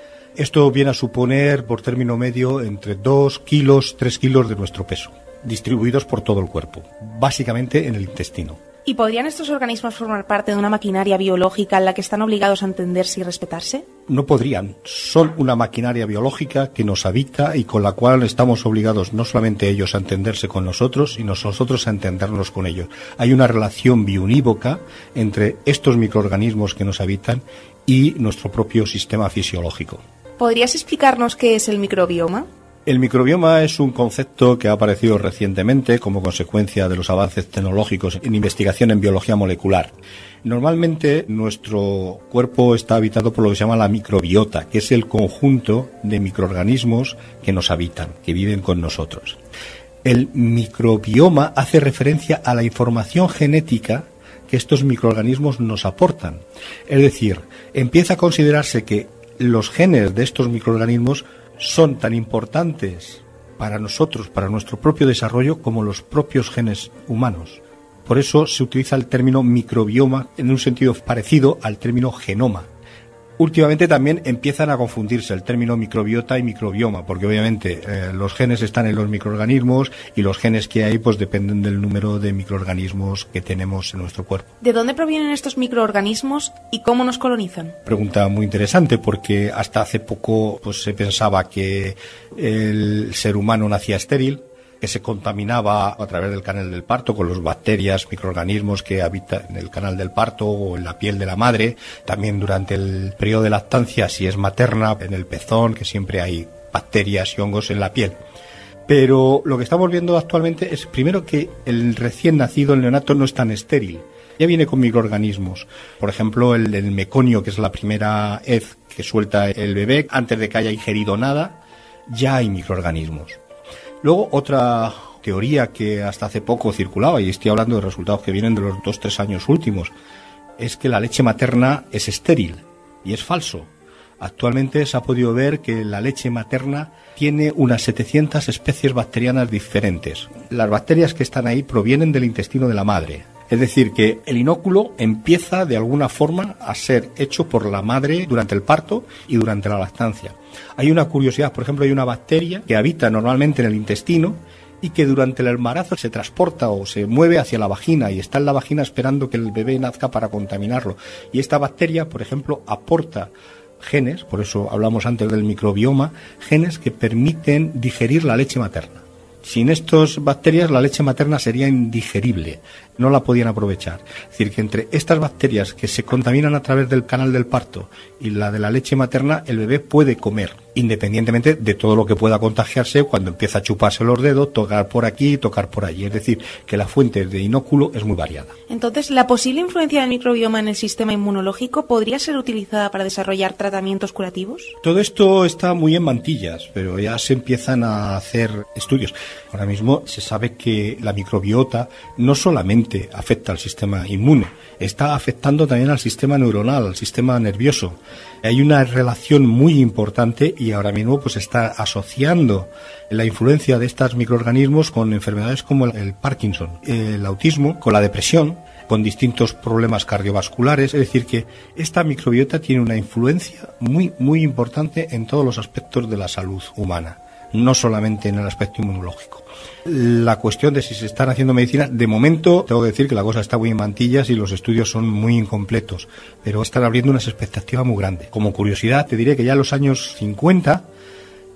Esto viene a suponer, por término medio, entre 2 kilos, 3 kilos de nuestro peso, distribuidos por todo el cuerpo, básicamente en el intestino. ¿Y podrían estos organismos formar parte de una maquinaria biológica en la que están obligados a entenderse y respetarse? No podrían. Son una maquinaria biológica que nos habita y con la cual estamos obligados no solamente ellos a entenderse con nosotros, sino nosotros a entendernos con ellos. Hay una relación biunívoca entre estos microorganismos que nos habitan y nuestro propio sistema fisiológico. ¿Podrías explicarnos qué es el microbioma? El microbioma es un concepto que ha aparecido recientemente como consecuencia de los avances tecnológicos en investigación en biología molecular. Normalmente nuestro cuerpo está habitado por lo que se llama la microbiota, que es el conjunto de microorganismos que nos habitan, que viven con nosotros. El microbioma hace referencia a la información genética que estos microorganismos nos aportan. Es decir, empieza a considerarse que los genes de estos microorganismos son tan importantes para nosotros, para nuestro propio desarrollo, como los propios genes humanos. Por eso se utiliza el término microbioma en un sentido parecido al término genoma. Últimamente también empiezan a confundirse el término microbiota y microbioma, porque obviamente los genes están en los microorganismos y los genes que hay pues dependen del número de microorganismos que tenemos en nuestro cuerpo. ¿De dónde provienen estos microorganismos y cómo nos colonizan? Pregunta muy interesante, porque hasta hace poco pues se pensaba que el ser humano nacía estéril, que se contaminaba a través del canal del parto con las bacterias, microorganismos que habitan en el canal del parto o en la piel de la madre, también durante el periodo de lactancia, si es materna, en el pezón, que siempre hay bacterias y hongos en la piel. Pero lo que estamos viendo actualmente es, primero, que el recién nacido, el neonato, no es tan estéril. Ya viene con microorganismos. Por ejemplo, el meconio, que es la primera hez que suelta el bebé, antes de que haya ingerido nada, ya hay microorganismos. Luego, otra teoría que hasta hace poco circulaba, y estoy hablando de resultados que vienen de los 2-3 años últimos, es que la leche materna es estéril, y es falso. Actualmente se ha podido ver que la leche materna tiene unas 700 especies bacterianas diferentes. Las bacterias que están ahí provienen del intestino de la madre. Es decir, que el inóculo empieza de alguna forma a ser hecho por la madre durante el parto y durante la lactancia. Hay una curiosidad, por ejemplo, hay una bacteria que habita normalmente en el intestino y que durante el embarazo se transporta o se mueve hacia la vagina y está en la vagina esperando que el bebé nazca para contaminarlo. Y esta bacteria, por ejemplo, aporta genes, por eso hablamos antes del microbioma, genes que permiten digerir la leche materna. Sin estas bacterias la leche materna sería indigerible, no la podían aprovechar. Es decir, que entre estas bacterias que se contaminan a través del canal del parto y la de la leche materna, el bebé puede comer, independientemente de todo lo que pueda contagiarse cuando empieza a chuparse los dedos, tocar por aquí, tocar por allí. Es decir, que la fuente de inóculo es muy variada. Entonces, ¿la posible influencia del microbioma en el sistema inmunológico podría ser utilizada para desarrollar tratamientos curativos? Todo esto está muy en mantillas, pero ya se empiezan a hacer estudios. Ahora mismo se sabe que la microbiota no solamente afecta al sistema inmune, está afectando también al sistema neuronal, al sistema nervioso. Hay una relación muy importante y ahora mismo pues está asociando la influencia de estos microorganismos con enfermedades como el Parkinson, el autismo, con la depresión, con distintos problemas cardiovasculares. Es decir, que esta microbiota tiene una influencia muy importante en todos los aspectos de la salud humana, no solamente en el aspecto inmunológico. La cuestión de si se están haciendo medicina, de momento tengo que decir que la cosa está muy en mantillas y los estudios son muy incompletos, pero están abriendo unas expectativas muy grandes. Como curiosidad te diré que ya en los años 50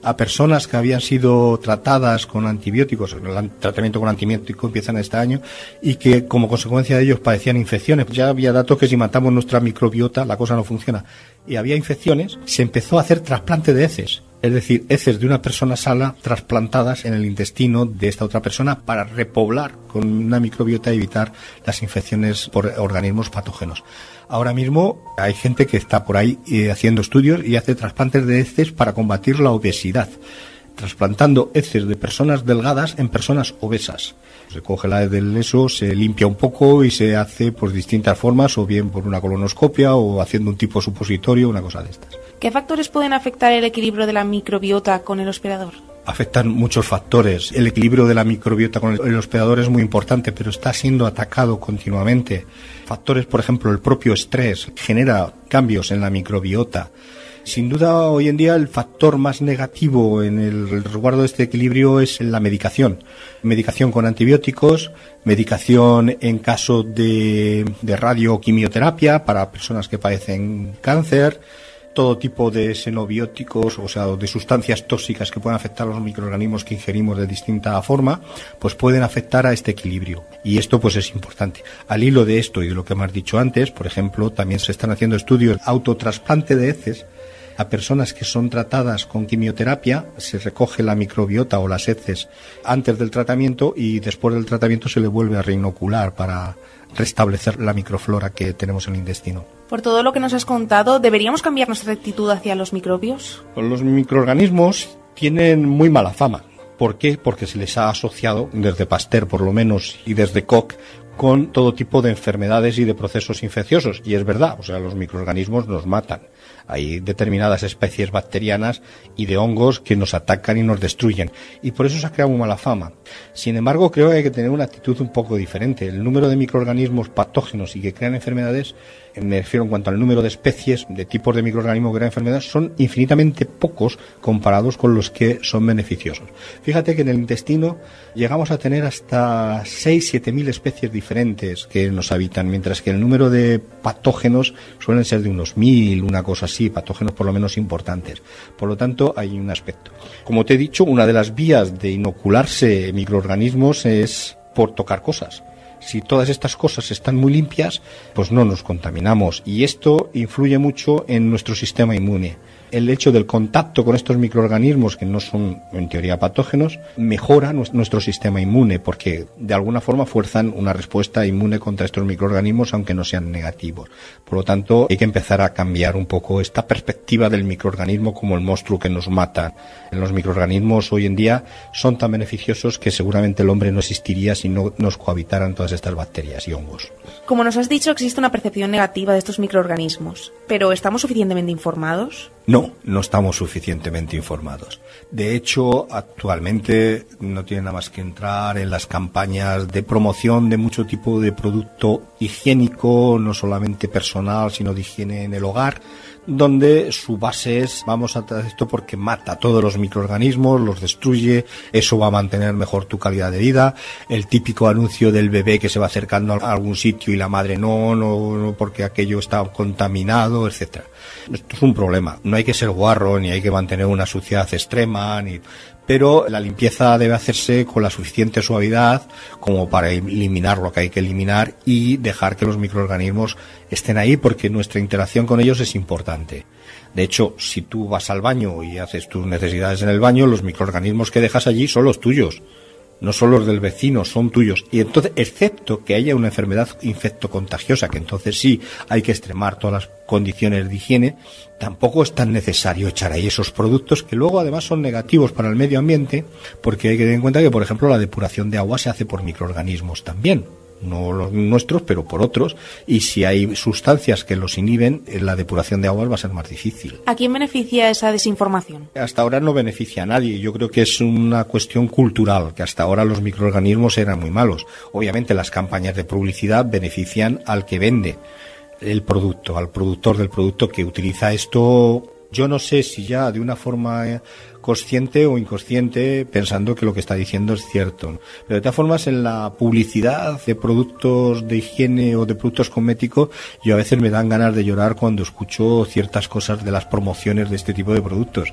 a personas que habían sido tratadas con antibióticos, el tratamiento con antibiótico empieza en este año, y que como consecuencia de ellos padecían infecciones. Ya había datos que si matamos nuestra microbiota la cosa no funciona. Y había infecciones, se empezó a hacer trasplante de heces. Es decir, heces de una persona sana trasplantadas en el intestino de esta otra persona para repoblar con una microbiota y evitar las infecciones por organismos patógenos. Ahora mismo hay gente que está por ahí haciendo estudios y hace trasplantes de heces para combatir la obesidad, trasplantando heces de personas delgadas en personas obesas. Se coge la hez del eso, se limpia un poco y se hace por distintas formas, o bien por una colonoscopia o haciendo un tipo supositorio, una cosa de estas. ¿Qué factores pueden afectar el equilibrio de la microbiota con el hospedador? Afectan muchos factores. El equilibrio de la microbiota con el hospedador es muy importante, pero está siendo atacado continuamente. Factores, por ejemplo, el propio estrés genera cambios en la microbiota. Sin duda, hoy en día el factor más negativo en el resguardo de este equilibrio es la medicación. Medicación con antibióticos, medicación en caso de radioquimioterapia para personas que padecen cáncer, todo tipo de xenobióticos, o sea, de sustancias tóxicas que pueden afectar a los microorganismos que ingerimos de distinta forma, pues pueden afectar a este equilibrio. Y esto pues es importante. Al hilo de esto y de lo que hemos dicho antes, por ejemplo, también se están haciendo estudios de autotrasplante de heces a personas que son tratadas con quimioterapia. Se recoge la microbiota o las heces antes del tratamiento y después del tratamiento se le vuelve a reinocular para restablecer la microflora que tenemos en el intestino. Por todo lo que nos has contado, ¿deberíamos cambiar nuestra actitud hacia los microbios? Los microorganismos tienen muy mala fama. ¿Por qué? Porque se les ha asociado, desde Pasteur por lo menos y desde Koch, con todo tipo de enfermedades y de procesos infecciosos. Y es verdad, o sea, los microorganismos nos matan. Hay determinadas especies bacterianas y de hongos que nos atacan y nos destruyen. Y por eso se ha creado muy mala fama. Sin embargo, creo que hay que tener una actitud un poco diferente. El número de microorganismos patógenos y que crean enfermedades, me refiero en cuanto al número de especies, de tipos de microorganismos que crean enfermedades, son infinitamente pocos comparados con los que son beneficiosos. Fíjate que en el intestino llegamos a tener hasta 6-7.000 especies diferentes que nos habitan, mientras que el número de patógenos suelen ser de unos 1.000, una cosa así, patógenos por lo menos importantes. Por lo tanto, hay un aspecto. Como te he dicho, una de las vías de inocularse microorganismos es por tocar cosas. Si todas estas cosas están muy limpias, pues no nos contaminamos. Y esto influye mucho en nuestro sistema inmune. El hecho del contacto con estos microorganismos, que no son en teoría patógenos, mejora nuestro sistema inmune, porque de alguna forma fuerzan una respuesta inmune contra estos microorganismos, aunque no sean negativos. Por lo tanto, hay que empezar a cambiar un poco esta perspectiva del microorganismo como el monstruo que nos mata. Los microorganismos hoy en día son tan beneficiosos que seguramente el hombre no existiría si no nos cohabitaran todas estas bacterias y hongos. Como nos has dicho, existe una percepción negativa de estos microorganismos, pero ¿estamos suficientemente informados? No estamos suficientemente informados. De hecho, actualmente no tiene nada más que entrar en las campañas de promoción de mucho tipo de producto higiénico, no solamente personal, sino de higiene en el hogar, donde su base es, vamos a hacer esto porque mata a todos los microorganismos, los destruye, eso va a mantener mejor tu calidad de vida. El típico anuncio del bebé que se va acercando a algún sitio y la madre no, porque aquello está contaminado, etcétera. Esto es un problema. No hay que ser guarro, ni hay que mantener una suciedad extrema, pero la limpieza debe hacerse con la suficiente suavidad como para eliminar lo que hay que eliminar y dejar que los microorganismos estén ahí, porque nuestra interacción con ellos es importante. De hecho, si tú vas al baño y haces tus necesidades en el baño, los microorganismos que dejas allí son los tuyos, no son los del vecino, son tuyos. Y entonces, excepto que haya una enfermedad infectocontagiosa, que entonces sí hay que extremar todas las condiciones de higiene, tampoco es tan necesario echar ahí esos productos que luego además son negativos para el medio ambiente, porque hay que tener en cuenta que, por ejemplo, la depuración de agua se hace por microorganismos también. No los nuestros, pero por otros, y si hay sustancias que los inhiben, la depuración de aguas va a ser más difícil. ¿A quién beneficia esa desinformación? Hasta ahora no beneficia a nadie. Yo creo que es una cuestión cultural, que hasta ahora los microorganismos eran muy malos. Obviamente las campañas de publicidad benefician al que vende el producto, al productor del producto que utiliza esto. Yo no sé si ya de una forma consciente o inconsciente, pensando que lo que está diciendo es cierto. Pero de todas formas, en la publicidad de productos de higiene o de productos cosméticos, yo a veces me dan ganas de llorar cuando escucho ciertas cosas de las promociones de este tipo de productos.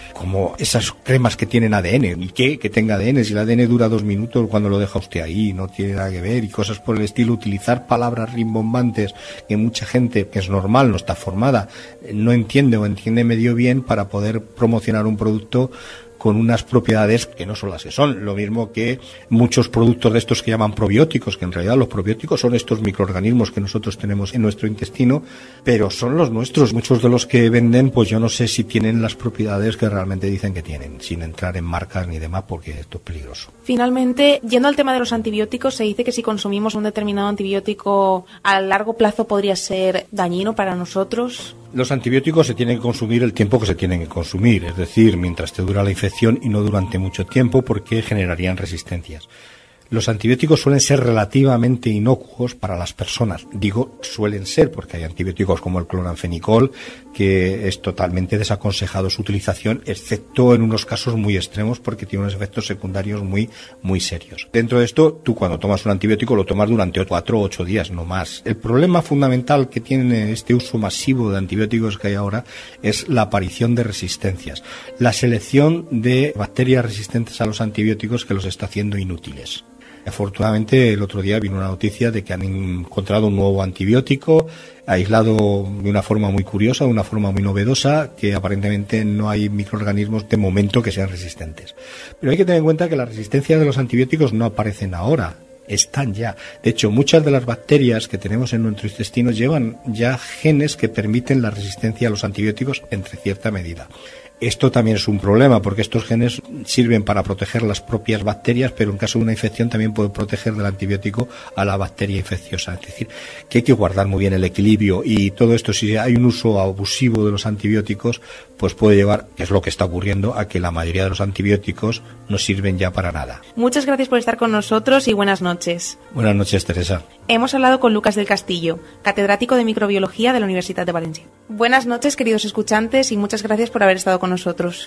como esas cremas que tienen ADN. ¿Y qué? Que tenga ADN, si el ADN dura 2 minutos cuando lo deja usted ahí, no tiene nada que ver, y cosas por el estilo. Utilizar palabras rimbombantes que mucha gente, que es normal, no está formada, no entiende o entiende medio bien, para poder promocionar un producto con unas propiedades que no son las que son. Lo mismo que muchos productos de estos que llaman probióticos, que en realidad los probióticos son estos microorganismos que nosotros tenemos en nuestro intestino, pero son los nuestros. Muchos de los que venden, pues yo no sé si tienen las propiedades que realmente dicen que tienen, sin entrar en marcas ni demás, porque esto es peligroso. Finalmente, yendo al tema de los antibióticos, se dice que si consumimos un determinado antibiótico a largo plazo podría ser dañino para nosotros. Los antibióticos se tienen que consumir el tiempo que se tienen que consumir, es decir, mientras te dura la infección y no durante mucho tiempo, porque generarían resistencias. Los antibióticos suelen ser relativamente inocuos para las personas. Digo suelen ser, porque hay antibióticos como el cloranfenicol, que es totalmente desaconsejado su utilización, excepto en unos casos muy extremos, porque tiene unos efectos secundarios muy, muy serios. Dentro de esto, tú cuando tomas un antibiótico lo tomas durante 4 o 8 días, no más. El problema fundamental que tiene este uso masivo de antibióticos que hay ahora es la aparición de resistencias. La selección de bacterias resistentes a los antibióticos que los está haciendo inútiles. Afortunadamente, el otro día vino una noticia de que han encontrado un nuevo antibiótico aislado de una forma muy curiosa, de una forma muy novedosa, que aparentemente no hay microorganismos de momento que sean resistentes. Pero hay que tener en cuenta que las resistencias de los antibióticos no aparecen ahora, están ya. De hecho, muchas de las bacterias que tenemos en nuestro intestino llevan ya genes que permiten la resistencia a los antibióticos entre cierta medida. Esto también es un problema, porque estos genes sirven para proteger las propias bacterias, pero en caso de una infección también puede proteger del antibiótico a la bacteria infecciosa. Es decir, que hay que guardar muy bien el equilibrio, y todo esto, si hay un uso abusivo de los antibióticos, pues puede llevar, que es lo que está ocurriendo, a que la mayoría de los antibióticos no sirven ya para nada. Muchas gracias por estar con nosotros y buenas noches. Buenas noches, Teresa. Hemos hablado con Lucas del Castillo, catedrático de microbiología de la Universidad de Valencia. Buenas noches, queridos escuchantes, y muchas gracias por haber estado con nosotros.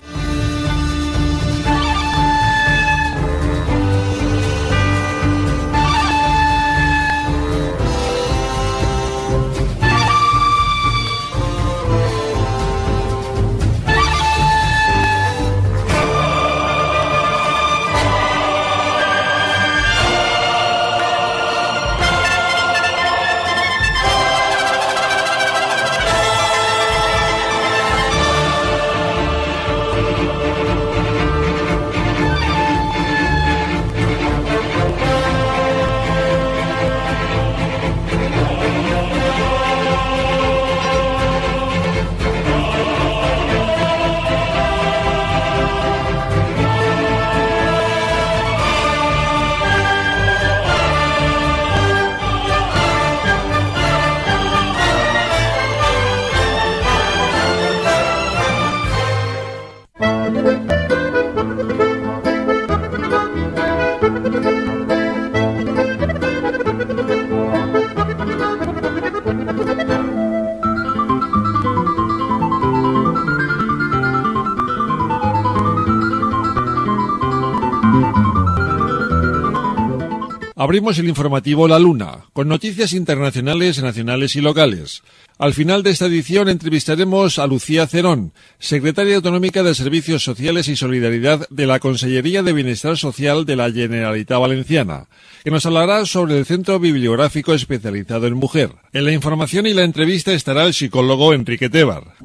Abrimos el informativo La Luna, con noticias internacionales, nacionales y locales. Al final de esta edición entrevistaremos a Lucía Cerón, secretaria autonómica de Servicios Sociales y Solidaridad de la Consellería de Bienestar Social de la Generalitat Valenciana, que nos hablará sobre el Centro Bibliográfico Especializado en Mujer. En la información y la entrevista estará el psicólogo Enrique Tebar.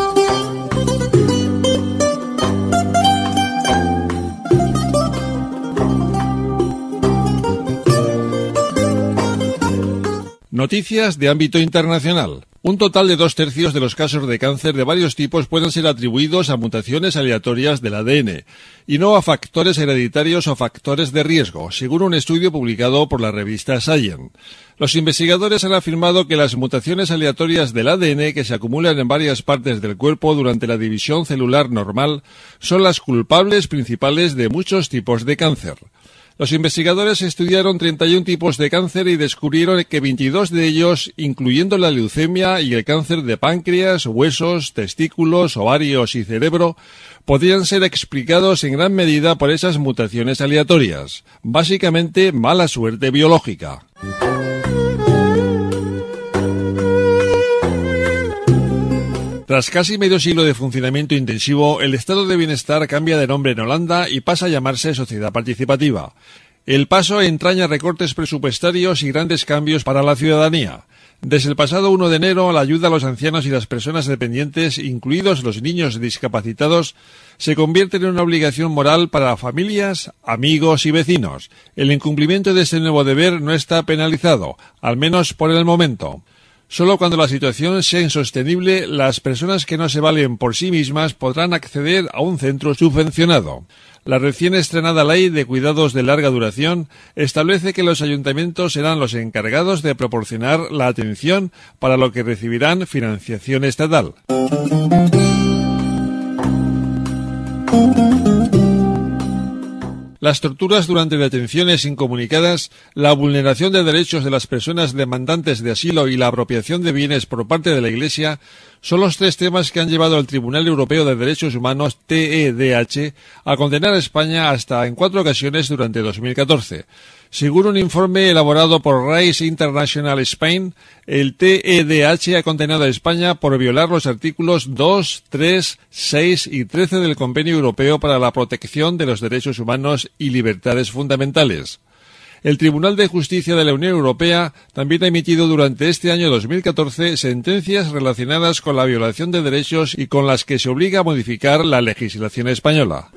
Noticias de ámbito internacional. Un total de 2/3 de los casos de cáncer de varios tipos pueden ser atribuidos a mutaciones aleatorias del ADN y no a factores hereditarios o factores de riesgo, según un estudio publicado por la revista Science. Los investigadores han afirmado que las mutaciones aleatorias del ADN que se acumulan en varias partes del cuerpo durante la división celular normal son las culpables principales de muchos tipos de cáncer. Los investigadores estudiaron 31 tipos de cáncer y descubrieron que 22 de ellos, incluyendo la leucemia y el cáncer de páncreas, huesos, testículos, ovarios y cerebro, podrían ser explicados en gran medida por esas mutaciones aleatorias. Básicamente, mala suerte biológica. Tras casi medio siglo de funcionamiento intensivo, el estado de bienestar cambia de nombre en Holanda y pasa a llamarse Sociedad Participativa. El paso entraña recortes presupuestarios y grandes cambios para la ciudadanía. Desde el pasado 1 de enero, la ayuda a los ancianos y las personas dependientes, incluidos los niños discapacitados, se convierte en una obligación moral para familias, amigos y vecinos. El incumplimiento de este nuevo deber no está penalizado, al menos por el momento. Solo cuando la situación sea insostenible, las personas que no se valen por sí mismas podrán acceder a un centro subvencionado. La recién estrenada Ley de Cuidados de Larga Duración establece que los ayuntamientos serán los encargados de proporcionar la atención, para lo que recibirán financiación estatal. Las torturas durante detenciones incomunicadas, la vulneración de derechos de las personas demandantes de asilo y la apropiación de bienes por parte de la Iglesia son los 3 temas que han llevado al Tribunal Europeo de Derechos Humanos, TEDH, a condenar a España hasta en 4 ocasiones durante 2014. Según un informe elaborado por Rights International Spain, el TEDH ha condenado a España por violar los artículos 2, 3, 6 y 13 del Convenio Europeo para la Protección de los Derechos Humanos y Libertades Fundamentales. El Tribunal de Justicia de la Unión Europea también ha emitido durante este año 2014 sentencias relacionadas con la violación de derechos y con las que se obliga a modificar la legislación española.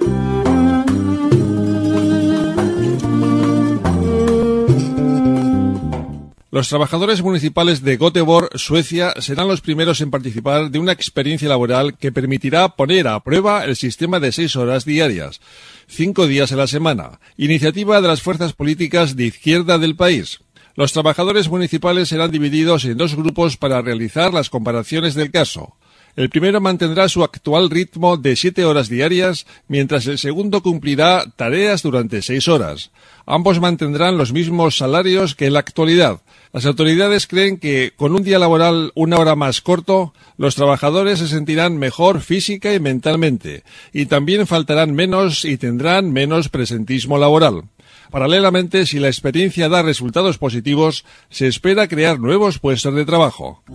Los trabajadores municipales de Göteborg, Suecia, serán los primeros en participar de una experiencia laboral que permitirá poner a prueba el sistema de 6 horas diarias, 5 días a la semana, iniciativa de las fuerzas políticas de izquierda del país. Los trabajadores municipales serán divididos en 2 grupos para realizar las comparaciones del caso. El primero mantendrá su actual ritmo de 7 horas diarias, mientras el segundo cumplirá tareas durante 6 horas. Ambos mantendrán los mismos salarios que en la actualidad. Las autoridades creen que, con un día laboral 1 hora más corto, los trabajadores se sentirán mejor física y mentalmente, y también faltarán menos y tendrán menos presentismo laboral. Paralelamente, si la experiencia da resultados positivos, se espera crear nuevos puestos de trabajo.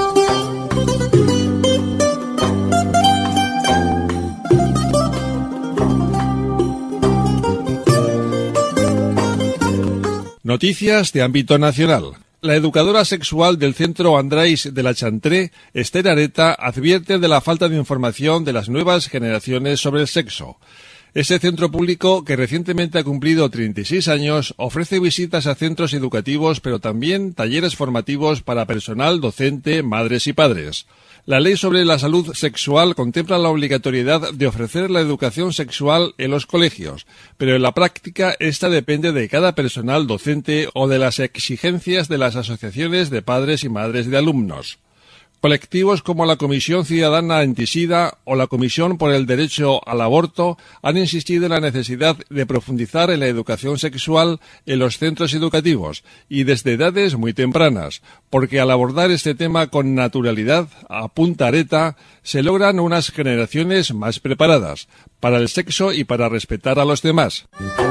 Noticias de ámbito nacional. La educadora sexual del Centro Andrés de la Chantré, Esther Areta, advierte de la falta de información de las nuevas generaciones sobre el sexo. Este centro público, que recientemente ha cumplido 36 años, ofrece visitas a centros educativos, pero también talleres formativos para personal docente, madres y padres. La ley sobre la salud sexual contempla la obligatoriedad de ofrecer la educación sexual en los colegios, pero en la práctica esta depende de cada personal docente o de las exigencias de las asociaciones de padres y madres de alumnos. Colectivos como la Comisión Ciudadana Antisida o la Comisión por el Derecho al Aborto han insistido en la necesidad de profundizar en la educación sexual en los centros educativos y desde edades muy tempranas, porque al abordar este tema con naturalidad, apunta Areta, se logran unas generaciones más preparadas para el sexo y para respetar a los demás.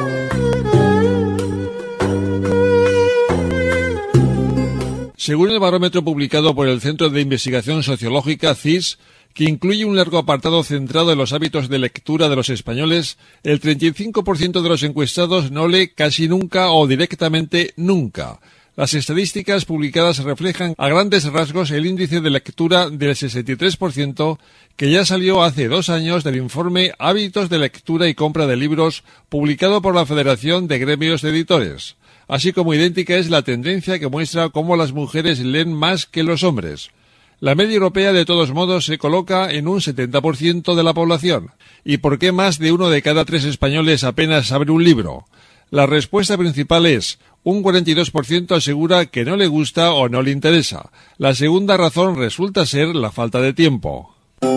Según el barómetro publicado por el Centro de Investigación Sociológica, CIS, que incluye un largo apartado centrado en los hábitos de lectura de los españoles, el 35% de los encuestados no lee casi nunca o directamente nunca. Las estadísticas publicadas reflejan a grandes rasgos el índice de lectura del 63%, que ya salió hace 2 años del informe Hábitos de Lectura y Compra de Libros, publicado por la Federación de Gremios de Editores. Así como idéntica es la tendencia que muestra cómo las mujeres leen más que los hombres. La media europea, de todos modos, se coloca en un 70% de la población. ¿Y por qué más de 1 de cada 3 españoles apenas abre un libro? La respuesta principal es: un 42% asegura que no le gusta o no le interesa. La segunda razón resulta ser la falta de tiempo.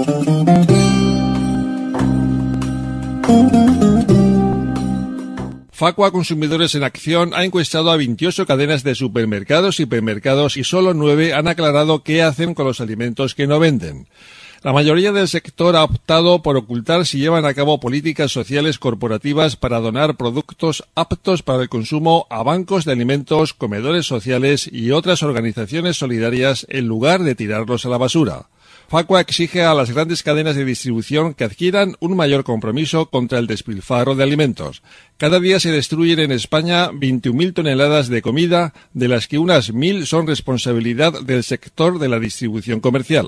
Facua Consumidores en Acción ha encuestado a 28 cadenas de supermercados y hipermercados y solo 9 han aclarado qué hacen con los alimentos que no venden. La mayoría del sector ha optado por ocultar si llevan a cabo políticas sociales corporativas para donar productos aptos para el consumo a bancos de alimentos, comedores sociales y otras organizaciones solidarias en lugar de tirarlos a la basura. Facua exige a las grandes cadenas de distribución que adquieran un mayor compromiso contra el despilfarro de alimentos. Cada día se destruyen en España 21.000 toneladas de comida, de las que unas 1.000 son responsabilidad del sector de la distribución comercial.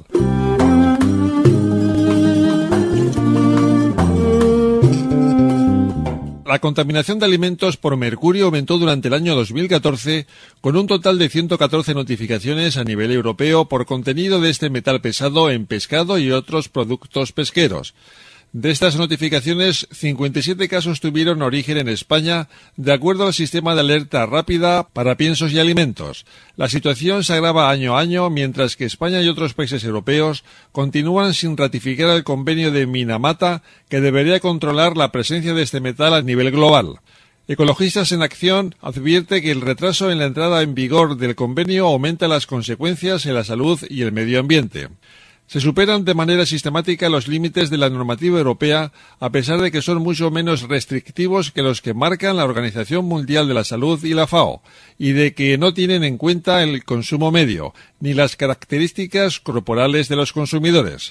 La contaminación de alimentos por mercurio aumentó durante el año 2014 con un total de 114 notificaciones a nivel europeo por contenido de este metal pesado en pescado y otros productos pesqueros. De estas notificaciones, 57 casos tuvieron origen en España, de acuerdo al sistema de alerta rápida para piensos y alimentos. La situación se agrava año a año, mientras que España y otros países europeos continúan sin ratificar el convenio de Minamata, que debería controlar la presencia de este metal a nivel global. Ecologistas en Acción advierte que el retraso en la entrada en vigor del convenio aumenta las consecuencias en la salud y el medio ambiente. Se superan de manera sistemática los límites de la normativa europea, a pesar de que son mucho menos restrictivos que los que marcan la Organización Mundial de la Salud y la FAO, y de que no tienen en cuenta el consumo medio, ni las características corporales de los consumidores.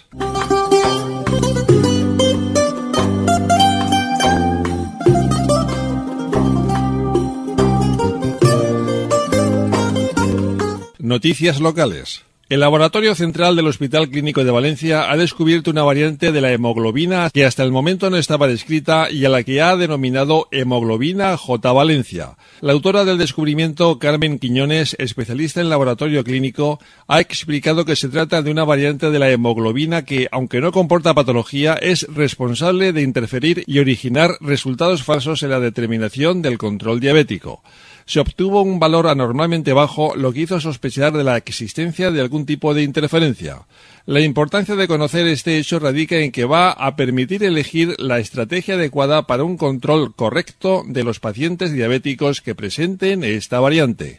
Noticias locales. El Laboratorio Central del Hospital Clínico de Valencia ha descubierto una variante de la hemoglobina que hasta el momento no estaba descrita y a la que ha denominado hemoglobina J. Valencia. La autora del descubrimiento, Carmen Quiñones, especialista en laboratorio clínico, ha explicado que se trata de una variante de la hemoglobina que, aunque no comporta patología, es responsable de interferir y originar resultados falsos en la determinación del control diabético. Se obtuvo un valor anormalmente bajo, lo que hizo sospechar de la existencia de algún tipo de interferencia. La importancia de conocer este hecho radica en que va a permitir elegir la estrategia adecuada para un control correcto de los pacientes diabéticos que presenten esta variante.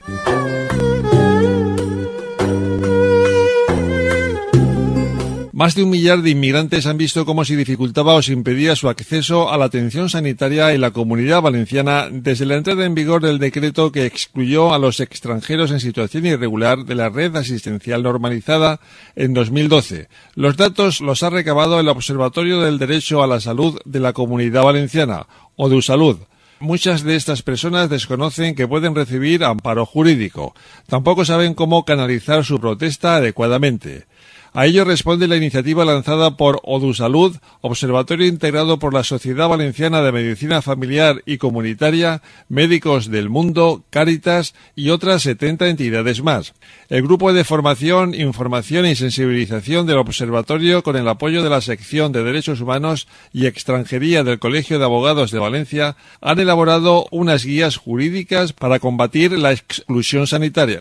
Más de 1 millar de inmigrantes han visto cómo se dificultaba o se impedía su acceso a la atención sanitaria en la Comunidad Valenciana desde la entrada en vigor del decreto que excluyó a los extranjeros en situación irregular de la red asistencial normalizada en 2012. Los datos los ha recabado el Observatorio del Derecho a la Salud de la Comunidad Valenciana, ODUSalud. Muchas de estas personas desconocen que pueden recibir amparo jurídico. Tampoco saben cómo canalizar su protesta adecuadamente. A ello responde la iniciativa lanzada por ODUSalud, Observatorio integrado por la Sociedad Valenciana de Medicina Familiar y Comunitaria, Médicos del Mundo, Cáritas y otras 70 entidades más. El grupo de formación, información y sensibilización del Observatorio, con el apoyo de la Sección de Derechos Humanos y Extranjería del Colegio de Abogados de Valencia, han elaborado unas guías jurídicas para combatir la exclusión sanitaria.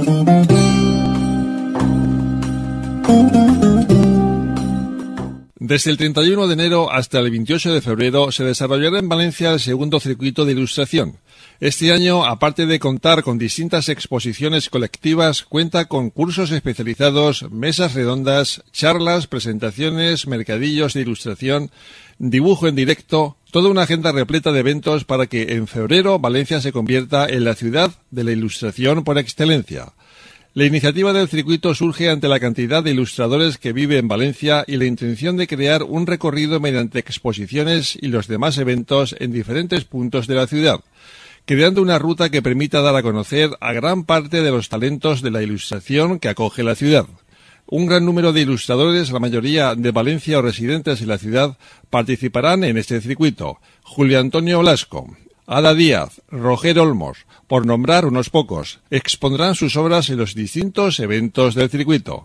Desde el 31 de enero hasta el 28 de febrero se desarrollará en Valencia el segundo circuito de ilustración. Este año, aparte de contar con distintas exposiciones colectivas, cuenta con cursos especializados, mesas redondas, charlas, presentaciones, mercadillos de ilustración, dibujo en directo, toda una agenda repleta de eventos para que en febrero Valencia se convierta en la ciudad de la ilustración por excelencia. La iniciativa del circuito surge ante la cantidad de ilustradores que vive en Valencia y la intención de crear un recorrido mediante exposiciones y los demás eventos en diferentes puntos de la ciudad, creando una ruta que permita dar a conocer a gran parte de los talentos de la ilustración que acoge la ciudad. Un gran número de ilustradores, la mayoría de Valencia o residentes en la ciudad, participarán en este circuito. Julio Antonio Blasco, Ada Díaz, Roger Olmos, por nombrar unos pocos, expondrán sus obras en los distintos eventos del circuito.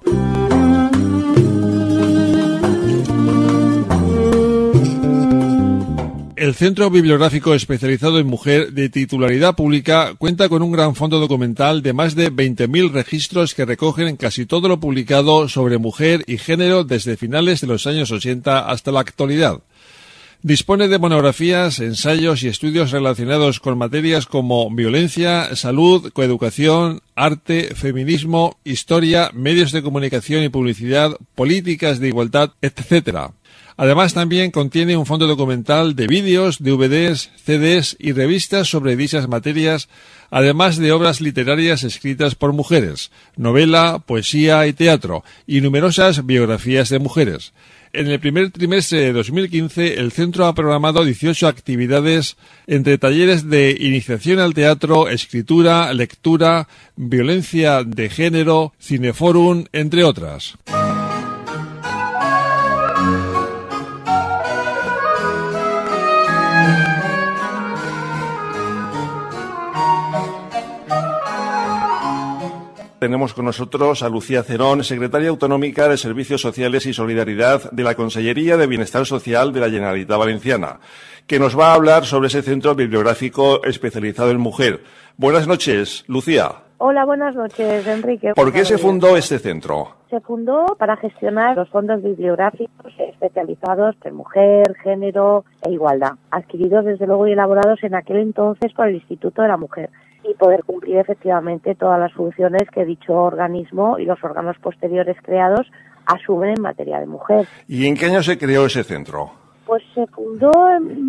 El Centro Bibliográfico Especializado en Mujer de titularidad pública cuenta con un gran fondo documental de más de 20.000 registros que recogen casi todo lo publicado sobre mujer y género desde finales de los años 80 hasta la actualidad. Dispone de monografías, ensayos y estudios relacionados con materias como violencia, salud, coeducación, arte, feminismo, historia, medios de comunicación y publicidad, políticas de igualdad, etc. Además, también contiene un fondo documental de vídeos, DVDs, CDs y revistas sobre dichas materias, además de obras literarias escritas por mujeres, novela, poesía y teatro, y numerosas biografías de mujeres. En el primer trimestre de 2015, el centro ha programado 18 actividades entre talleres de iniciación al teatro, escritura, lectura, violencia de género, cineforum, entre otras. Tenemos con nosotros a Lucía Cerón, secretaria autonómica de Servicios Sociales y Solidaridad de la Consellería de Bienestar Social de la Generalitat Valenciana, que nos va a hablar sobre ese centro bibliográfico especializado en mujer. Buenas noches, Lucía. Hola, buenas noches, Enrique. ¿Por qué se fundó este centro? Se fundó para gestionar los fondos bibliográficos especializados en mujer, género e igualdad, adquiridos desde luego y elaborados en aquel entonces por el Instituto de la Mujer, y poder cumplir efectivamente todas las funciones que dicho organismo y los órganos posteriores creados asumen en materia de mujer. ¿Y en qué año se creó ese centro? Pues se fundó en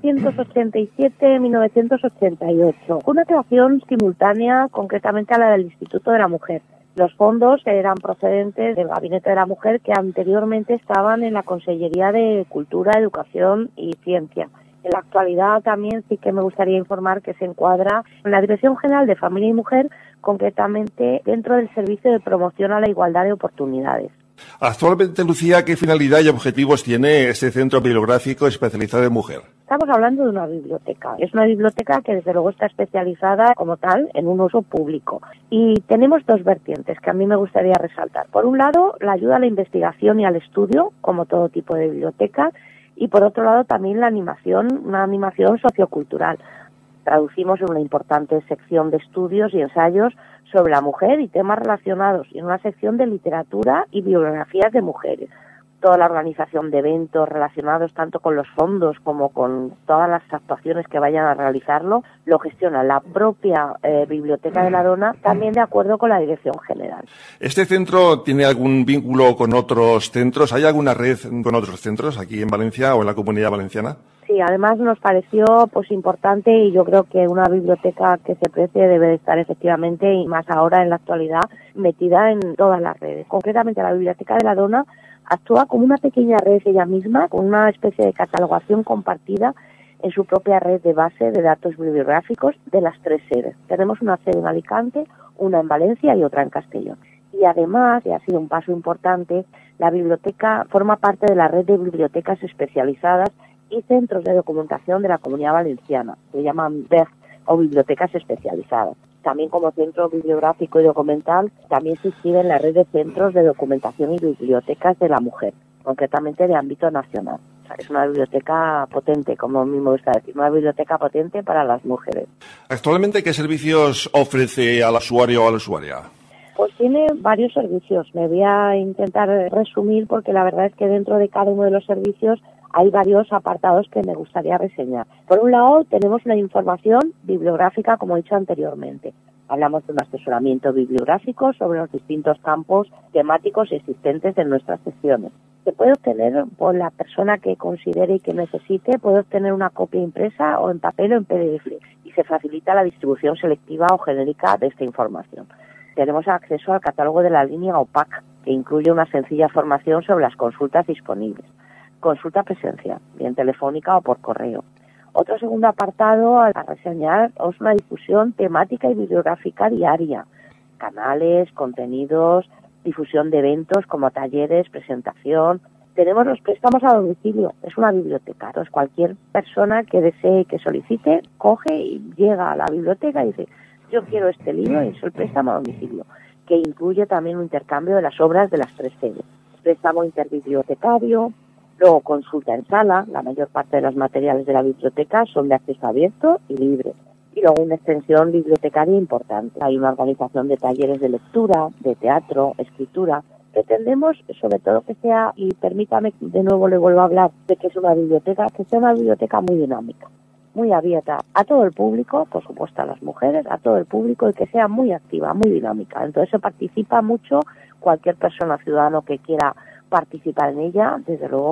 1987-1988, una creación simultánea concretamente a la del Instituto de la Mujer. Los fondos eran procedentes del Gabinete de la Mujer, que anteriormente estaban en la Consellería de Cultura, Educación y Ciencia. En la actualidad también sí que me gustaría informar que se encuadra en la Dirección General de Familia y Mujer, concretamente dentro del Servicio de Promoción a la Igualdad de Oportunidades. Actualmente, Lucía, ¿qué finalidad y objetivos tiene este centro bibliográfico especializado en mujer? Estamos hablando de una biblioteca. Es una biblioteca que desde luego está especializada como tal en un uso público. Y tenemos dos vertientes que a mí me gustaría resaltar. Por un lado, la ayuda a la investigación y al estudio, como todo tipo de biblioteca, y por otro lado también la animación, una animación sociocultural. Traducimos en una importante sección de estudios y ensayos sobre la mujer y temas relacionados, y en una sección de literatura y biografías de mujeres. Toda la organización de eventos relacionados tanto con los fondos como con todas las actuaciones que vayan a realizarlo, lo gestiona la propia Biblioteca de la Dona, también de acuerdo con la Dirección General. ¿Este centro tiene algún vínculo con otros centros? ¿Hay alguna red con otros centros aquí en Valencia o en la Comunidad Valenciana? Sí, además nos pareció importante, y yo creo que una biblioteca que se precie debe de estar efectivamente, y más ahora en la actualidad, metida en todas las redes. Concretamente la Biblioteca de la Dona actúa como una pequeña red ella misma, con una especie de catalogación compartida en su propia red de base de datos bibliográficos de las tres sedes. Tenemos una sede en Alicante, una en Valencia y otra en Castellón. Y además, y ha sido un paso importante, la biblioteca forma parte de la red de bibliotecas especializadas y centros de documentación de la Comunidad Valenciana, se llaman BEG o bibliotecas especializadas. También como centro bibliográfico y documental, también se inscribe en la red de centros de documentación y bibliotecas de la mujer, concretamente de ámbito nacional. O sea, es una biblioteca potente, como a mí me gusta decir, una biblioteca potente para las mujeres. Actualmente, ¿qué servicios ofrece al usuario o a la usuaria? Pues tiene varios servicios. Me voy a intentar resumir porque la verdad es que dentro de cada uno de los servicios hay varios apartados que me gustaría reseñar. Por un lado, tenemos una información bibliográfica, como he dicho anteriormente. Hablamos de un asesoramiento bibliográfico sobre los distintos campos temáticos existentes en nuestras secciones. Se puede obtener por la persona que considere y que necesite, puede obtener una copia impresa o en papel o en PDF, y se facilita la distribución selectiva o genérica de esta información. Tenemos acceso al catálogo de la línea OPAC, que incluye una sencilla formación sobre las consultas disponibles. Consulta presencial, bien telefónica o por correo. Otro segundo apartado a reseñar es una difusión temática y bibliográfica diaria. Canales, contenidos, difusión de eventos como talleres, presentación. Tenemos los préstamos a domicilio, es una biblioteca. Entonces cualquier persona que desee, que solicite, coge y llega a la biblioteca y dice: yo quiero este libro, y es el préstamo a domicilio, que incluye también un intercambio de las obras de las tres sedes. Préstamo interbibliotecario, luego consulta en sala, la mayor parte de los materiales de la biblioteca son de acceso abierto y libre. Y luego una extensión bibliotecaria importante. Hay una organización de talleres de lectura, de teatro, escritura. Pretendemos sobre todo que sea, y permítame de nuevo le vuelvo a hablar de que es una biblioteca, que sea una biblioteca muy dinámica, muy abierta a todo el público, por supuesto a las mujeres, a todo el público, y que sea muy activa, muy dinámica. Entonces se participa mucho, cualquier persona, ciudadano que quiera participar en ella, desde luego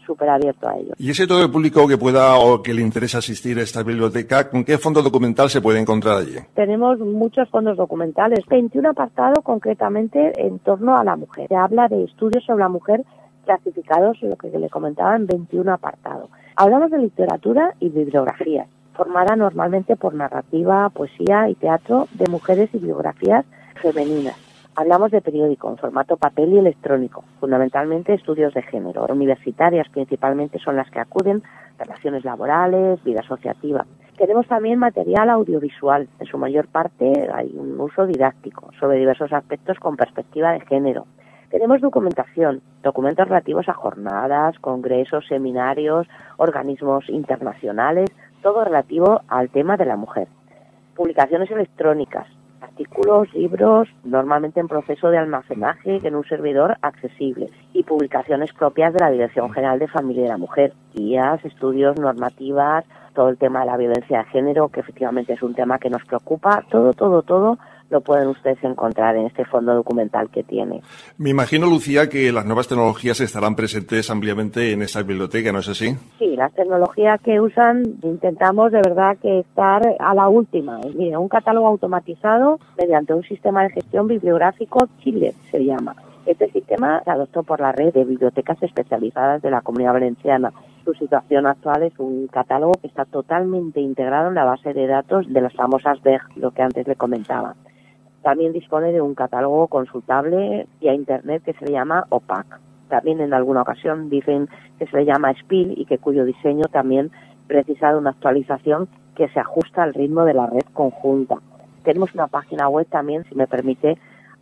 súper abierto a ello. Y ese todo el público que pueda o que le interese asistir a esta biblioteca, ¿con qué fondo documental se puede encontrar allí? Tenemos muchos fondos documentales, 21 apartados concretamente en torno a la mujer. Se habla de estudios sobre la mujer clasificados, lo que le comentaba, en 21 apartados. Hablamos de literatura y bibliografía, formada normalmente por narrativa, poesía y teatro de mujeres y biografías femeninas. Hablamos de periódico en formato papel y electrónico, fundamentalmente estudios de género. Universitarias principalmente son las que acuden, relaciones laborales, vida asociativa. Tenemos también material audiovisual, en su mayor parte hay un uso didáctico sobre diversos aspectos con perspectiva de género. Tenemos documentación, documentos relativos a jornadas, congresos, seminarios, organismos internacionales, todo relativo al tema de la mujer. Publicaciones electrónicas, artículos, libros, normalmente en proceso de almacenaje en un servidor accesible, y publicaciones propias de la Dirección General de Familia y la Mujer, guías, estudios, normativas, todo el tema de la violencia de género, que efectivamente es un tema que nos preocupa, todo lo pueden ustedes encontrar en este fondo documental que tiene. Me imagino, Lucía, que las nuevas tecnologías estarán presentes ampliamente en esta biblioteca, ¿no es así? Sí, las tecnologías que usan, intentamos de verdad que estar a la última. Mire, un catálogo automatizado mediante un sistema de gestión bibliográfico Chile se llama. Este sistema se adoptó por la red de bibliotecas especializadas de la Comunidad Valenciana. Su situación actual es un catálogo que está totalmente integrado en la base de datos de las famosas BEG, lo que antes le comentaba. También dispone de un catálogo consultable vía internet que se le llama OPAC. También en alguna ocasión dicen que se le llama SPIL y que cuyo diseño también precisa de una actualización que se ajusta al ritmo de la red conjunta. Tenemos una página web también, si me permite,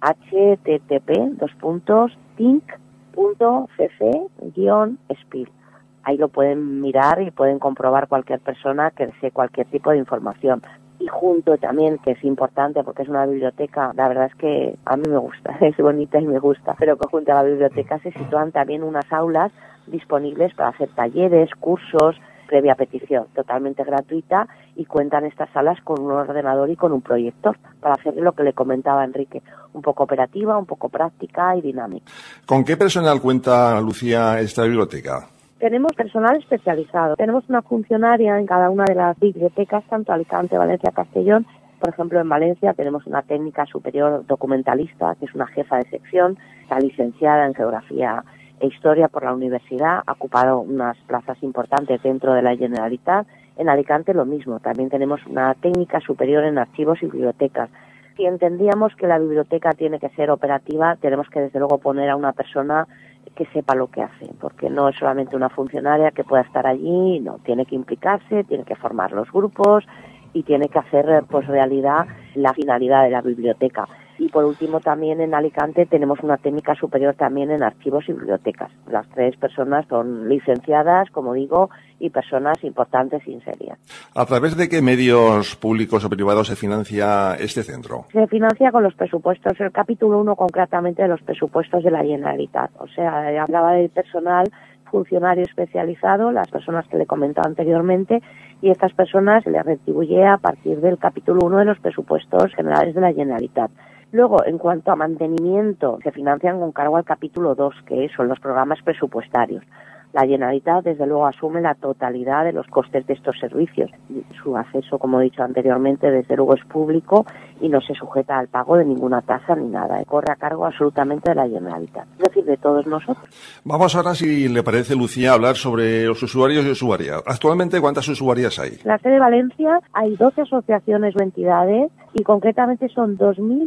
http://think.cc-spil. Ahí lo pueden mirar y pueden comprobar cualquier persona que desee cualquier tipo de información. Y junto también, que es importante porque es una biblioteca, la verdad es que a mí me gusta, es bonita y me gusta, pero que junto a la biblioteca se sitúan también unas aulas disponibles para hacer talleres, cursos, previa petición, totalmente gratuita, y cuentan estas salas con un ordenador y con un proyector para hacer lo que le comentaba Enrique, un poco operativa, un poco práctica y dinámica. ¿Con qué personal cuenta, Lucía, esta biblioteca? Tenemos personal especializado. Tenemos una funcionaria en cada una de las bibliotecas, tanto Alicante, Valencia, Castellón. Por ejemplo, en Valencia tenemos una técnica superior documentalista, que es una jefa de sección, está licenciada en Geografía e Historia por la universidad, ha ocupado unas plazas importantes dentro de la Generalitat. En Alicante lo mismo, también tenemos una técnica superior en archivos y bibliotecas. Si entendíamos que la biblioteca tiene que ser operativa, tenemos que desde luego poner a una persona que sepa lo que hace, porque no es solamente una funcionaria que pueda estar allí, no, tiene que implicarse, tiene que formar los grupos y tiene que hacer pues realidad la finalidad de la biblioteca. Y por último también en Alicante tenemos una técnica superior también en archivos y bibliotecas. Las tres personas son licenciadas, como digo, y personas importantes y serias. ¿A través de qué medios públicos o privados se financia este centro? Se financia con los presupuestos, el capítulo 1 concretamente de los presupuestos de la Generalitat. O sea, hablaba del personal funcionario especializado, las personas que le comentaba anteriormente, y estas personas se les retribuye a partir del capítulo 1 de los presupuestos generales de la Generalitat. Luego, en cuanto a mantenimiento, se financian con cargo al capítulo 2, que son los programas presupuestarios. La Generalitat, desde luego, asume la totalidad de los costes de estos servicios. Su acceso, como he dicho anteriormente, desde luego es público y no se sujeta al pago de ninguna tasa ni nada. Corre a cargo absolutamente de la Generalitat, es decir, de todos nosotros. Vamos ahora, si le parece, Lucía, a hablar sobre los usuarios y usuarias. Actualmente, ¿cuántas usuarias hay? En la sede de Valencia hay 12 asociaciones o entidades y concretamente son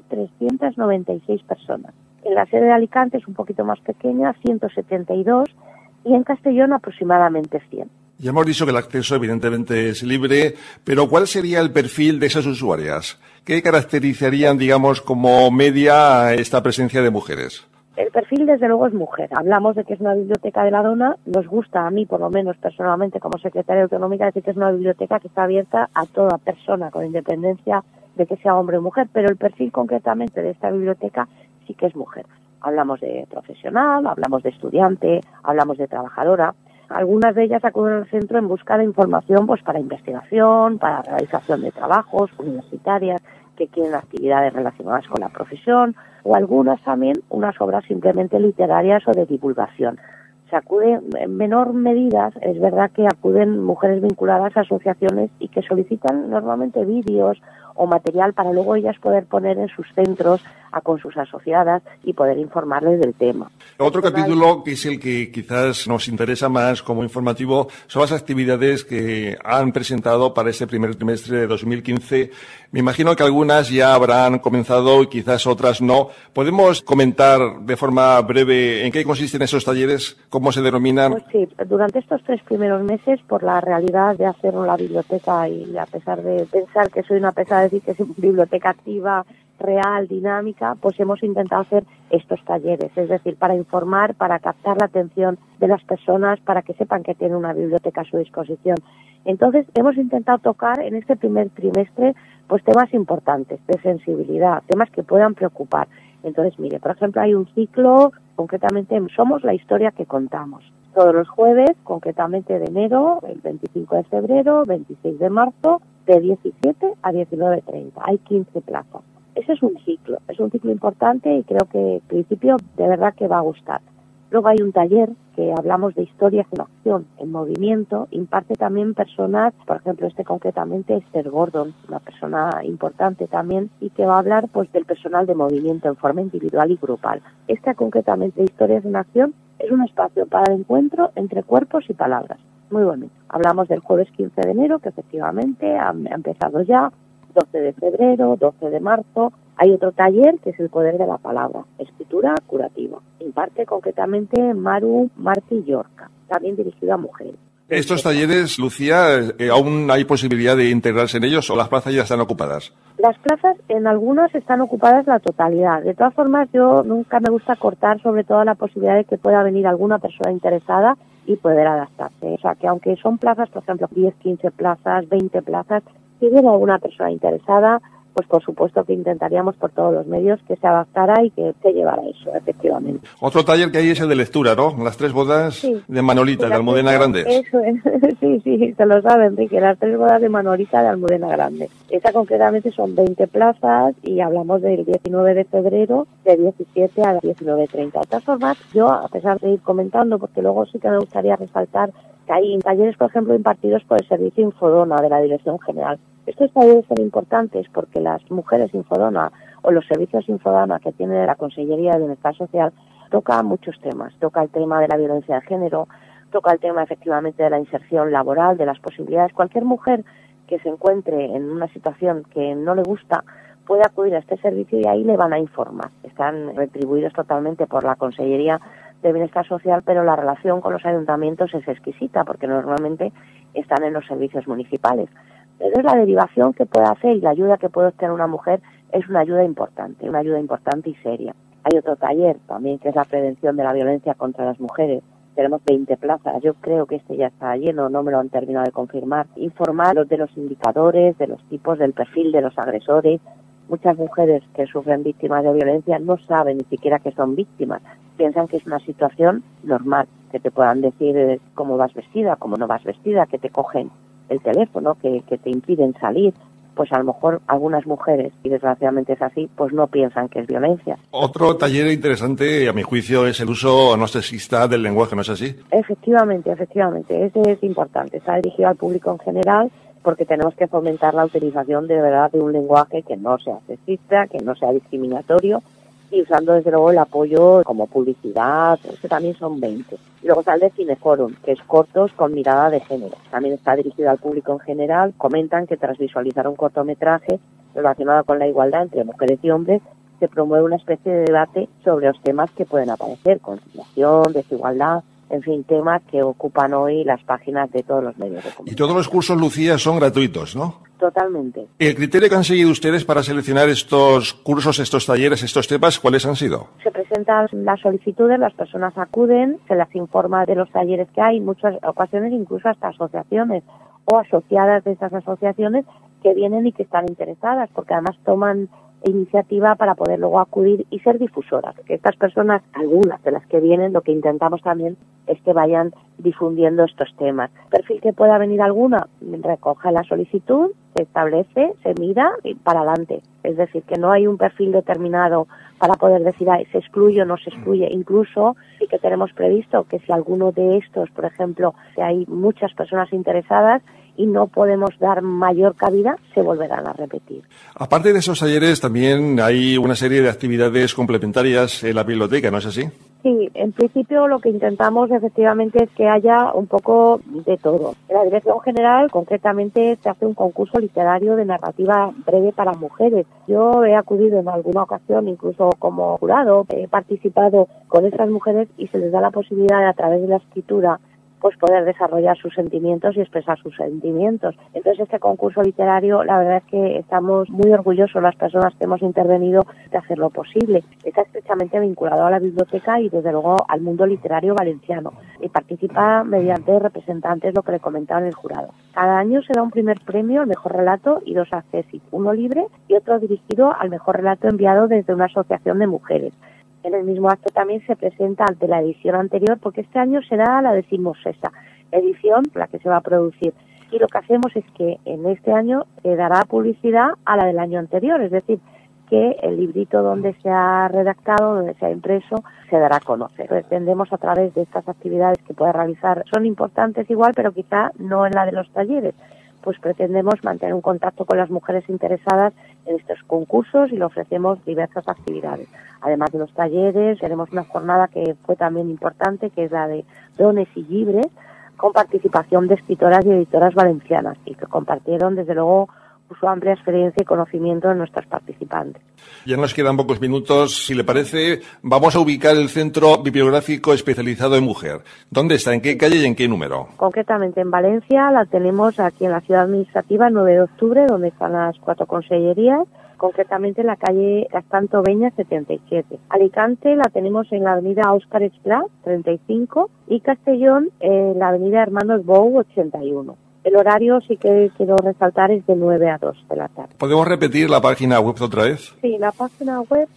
2.396 personas. En la sede de Alicante es un poquito más pequeña, 172, y en Castellón aproximadamente 100. Ya hemos dicho que el acceso evidentemente es libre, pero ¿cuál sería el perfil de esas usuarias? ¿Qué caracterizarían, digamos, como media esta presencia de mujeres? El perfil, desde luego, es mujer. Hablamos de que es una biblioteca de la dona. Nos gusta, a mí por lo menos personalmente, como secretaria autonómica, decir que es una biblioteca que está abierta a toda persona, con independencia de que sea hombre o mujer, pero el perfil concretamente de esta biblioteca sí que es mujer. Hablamos de profesional, hablamos de estudiante, hablamos de trabajadora. Algunas de ellas acuden al centro en busca de información pues para investigación, para realización de trabajos universitarias, que quieren actividades relacionadas con la profesión, o algunas también unas obras simplemente literarias o de divulgación. Se acude en menor medida, es verdad que acuden mujeres vinculadas a asociaciones y que solicitan normalmente vídeos o material para luego ellas poder poner en sus centros con sus asociadas y poder informarles del tema. Otro capítulo, que es el que quizás nos interesa más como informativo, son las actividades que han presentado para este primer trimestre de 2015. Me imagino que algunas ya habrán comenzado y quizás otras no. ¿Podemos comentar de forma breve en qué consisten esos talleres? ¿Cómo se denominan? Pues sí, durante estos 3 primeros meses, por la realidad de hacer la biblioteca y a pesar de pensar que soy una pesada decir que es una biblioteca activa, real, dinámica, pues hemos intentado hacer estos talleres, es decir, para informar, para captar la atención de las personas, para que sepan que tienen una biblioteca a su disposición. Entonces, hemos intentado tocar en este primer trimestre pues temas importantes, de sensibilidad, temas que puedan preocupar. Entonces, mire, por ejemplo, hay un ciclo, concretamente, Somos la historia que contamos. Todos los jueves, concretamente de enero, el 25 de febrero, 26 de marzo, de 17 a 19:30. Hay 15 plazas. Ese es un ciclo importante y creo que en principio de verdad que va a gustar. Luego hay un taller que hablamos de historias en acción, en movimiento, imparte también personas, por ejemplo concretamente Esther Gordon, una persona importante también, y que va a hablar pues del personal de movimiento en forma individual y grupal. Concretamente historias en acción es un espacio para el encuentro entre cuerpos y palabras. Muy bonito. Hablamos del jueves 15 de enero, que efectivamente ha empezado ya, 12 de febrero, 12 de marzo. Hay otro taller que es el poder de la palabra, escritura curativa. Imparte concretamente Maru Martí Yorca, también dirigido a mujeres. Estos talleres, Lucía, ¿aún hay posibilidad de integrarse en ellos o las plazas ya están ocupadas? Las plazas en algunas están ocupadas la totalidad. De todas formas, yo nunca me gusta cortar sobre todo la posibilidad de que pueda venir alguna persona interesada y poder adaptarse. O sea, que aunque son plazas, por ejemplo, 10, 15 plazas, 20 plazas, si viene alguna persona interesada, pues por supuesto que intentaríamos por todos los medios que se adaptara y que se llevara eso, efectivamente. Otro taller que hay es el de lectura, ¿no? Las 3 bodas de Manolita, de Almudena Grandes. Eso es, sí, se lo sabe, Enrique, las 3 bodas de Manolita de Almudena Grandes. Esa concretamente son 20 plazas y hablamos del 19 de febrero, de 17 a 19:30. De todas formas, yo, a pesar de ir comentando, porque luego sí que me gustaría resaltar que hay talleres, por ejemplo, impartidos por el Servicio Infodona de la Dirección General. Estos talleres son importantes porque las mujeres Infodona o los servicios Infodona que tiene la Consellería de Bienestar Social toca muchos temas. Toca el tema de la violencia de género, toca el tema efectivamente de la inserción laboral, de las posibilidades. Cualquier mujer que se encuentre en una situación que no le gusta puede acudir a este servicio y ahí le van a informar. Están retribuidos totalmente por la Consellería de Bienestar Social, pero la relación con los ayuntamientos es exquisita porque normalmente están en los servicios municipales. Pero la derivación que puede hacer y la ayuda que puede obtener una mujer es una ayuda importante y seria. Hay otro taller también que es la prevención de la violencia contra las mujeres. Tenemos 20 plazas, yo creo que este ya está lleno, no me lo han terminado de confirmar. Informar de los indicadores, de los tipos, del perfil de los agresores. Muchas mujeres que sufren víctimas de violencia no saben ni siquiera que son víctimas. Piensan que es una situación normal, que te puedan decir cómo vas vestida, cómo no vas vestida, que te cogen el teléfono, que te impiden salir. Pues a lo mejor algunas mujeres, y desgraciadamente es así, pues no piensan que es violencia. Otro taller interesante, a mi juicio, es el uso no sexista del lenguaje, ¿no es así? Efectivamente, ese es importante. Está dirigido al público en general porque tenemos que fomentar la utilización de verdad de un lenguaje que no sea sexista, que no sea discriminatorio, y usando desde luego el apoyo como publicidad, que también son 20. Y luego está el de Cineforum, que es cortos con mirada de género. También está dirigido al público en general. Comentan que tras visualizar un cortometraje relacionado con la igualdad entre mujeres y hombres, se promueve una especie de debate sobre los temas que pueden aparecer, conciliación, desigualdad, en fin, temas que ocupan hoy las páginas de todos los medios de comunicación. Y todos los cursos, Lucía, son gratuitos, ¿no? Totalmente. ¿El criterio que han seguido ustedes para seleccionar estos cursos, estos talleres, estos temas, cuáles han sido? Se presentan las solicitudes, las personas acuden, se las informa de los talleres que hay, en muchas ocasiones incluso hasta asociaciones o asociadas de esas asociaciones que vienen y que están interesadas, porque además toman iniciativa para poder luego acudir y ser difusoras. Que estas personas, algunas de las que vienen, lo que intentamos también es que vayan difundiendo estos temas. Perfil que pueda venir alguna, recoge la solicitud, se establece, se mira y para adelante. Es decir, que no hay un perfil determinado para poder decir se excluye o no se excluye. Incluso sí que tenemos previsto que si alguno de estos, por ejemplo, que hay muchas personas interesadas y no podemos dar mayor cabida, se volverán a repetir. Aparte de esos talleres, también hay una serie de actividades complementarias en la biblioteca, ¿no es así? Sí, en principio lo que intentamos efectivamente es que haya un poco de todo. En la Dirección General, concretamente, se hace un concurso literario de narrativa breve para mujeres. Yo he acudido en alguna ocasión, incluso como jurado, he participado con esas mujeres y se les da la posibilidad de, a través de la escritura, pues poder desarrollar sus sentimientos y expresar sus sentimientos. Entonces este concurso literario, la verdad es que estamos muy orgullosos las personas que hemos intervenido de hacer lo posible. Está estrechamente vinculado a la biblioteca y desde luego al mundo literario valenciano y participa mediante representantes, lo que le comentaba en el jurado. Cada año se da un primer premio al mejor relato y 2 accessit, uno libre y otro dirigido al mejor relato enviado desde una asociación de mujeres. En el mismo acto también se presenta ante la edición anterior, porque este año será la 16ª edición la que se va a producir. Y lo que hacemos es que en este año se dará publicidad a la del año anterior, es decir, que el librito donde se ha redactado, donde se ha impreso, se dará a conocer. Pretendemos a través de estas actividades que puede realizar, son importantes igual, pero quizá no en la de los talleres, pues pretendemos mantener un contacto con las mujeres interesadas en estos concursos y le ofrecemos diversas actividades. Además de los talleres, tenemos una jornada que fue también importante, que es la de Dones y Libres, con participación de escritoras y editoras valencianas y que compartieron, desde luego, su amplia experiencia y conocimiento de nuestros participantes. Ya nos quedan pocos minutos. Si le parece, vamos a ubicar el Centro Bibliográfico Especializado en Mujer. ¿Dónde está? ¿En qué calle y en qué número? Concretamente en Valencia, la tenemos aquí en la ciudad administrativa, 9 de octubre, donde están las 4 consellerías, concretamente en la calle Castanto Beña 77. Alicante la tenemos en la avenida Óscar Esplá 35 y Castellón en la avenida Hermanos Bou 81. El horario, sí que quiero resaltar, es de 9 a 2 de la tarde. ¿Podemos repetir la página web otra vez? Sí, la página web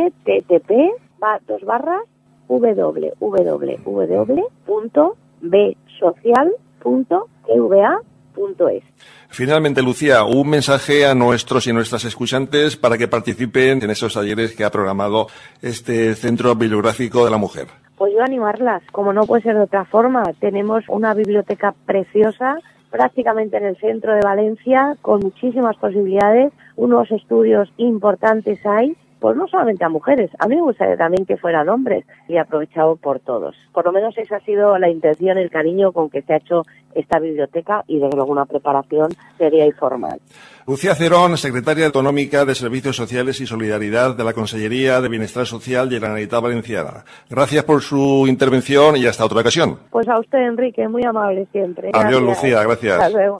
http://www.bsocial.tva.es. Finalmente, Lucía, un mensaje a nuestros y nuestras escuchantes para que participen en esos talleres que ha programado este Centro Bibliográfico de la Mujer. Pues yo animarlas, como no puede ser de otra forma. Tenemos una biblioteca preciosa, prácticamente en el centro de Valencia, con muchísimas posibilidades, unos estudios importantes hay, pues no solamente a mujeres, a mí me gustaría también que fueran hombres y aprovechado por todos. Por lo menos esa ha sido la intención, el cariño con que se ha hecho esta biblioteca y desde luego una preparación seria y formal. Lucía Cerón, secretaria autonómica de Servicios Sociales y Solidaridad de la Consellería de Bienestar Social de la Generalitat Valenciana. Gracias por su intervención y hasta otra ocasión. Pues a usted, Enrique, muy amable siempre. Adiós, Lucía, gracias. Hasta luego.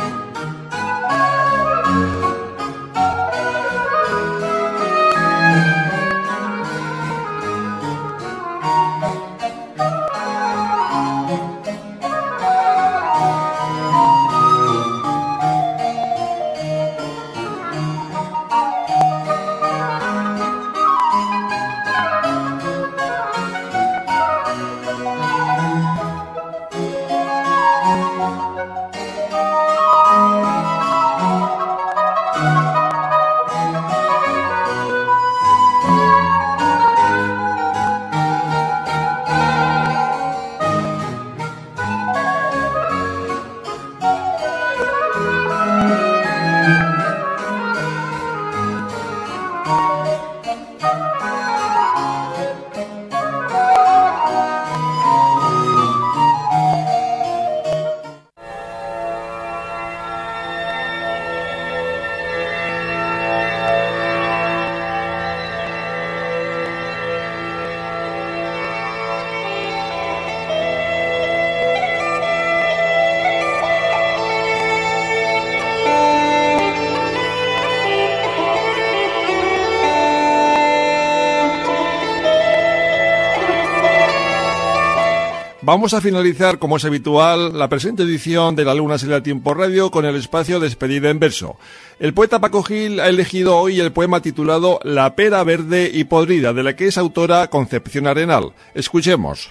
Vamos a finalizar, como es habitual, la presente edición de La Luna Sale a Tiempo Radio con el espacio Despedida en verso. El poeta Paco Gil ha elegido hoy el poema titulado La pera verde y podrida, de la que es autora Concepción Arenal. Escuchemos.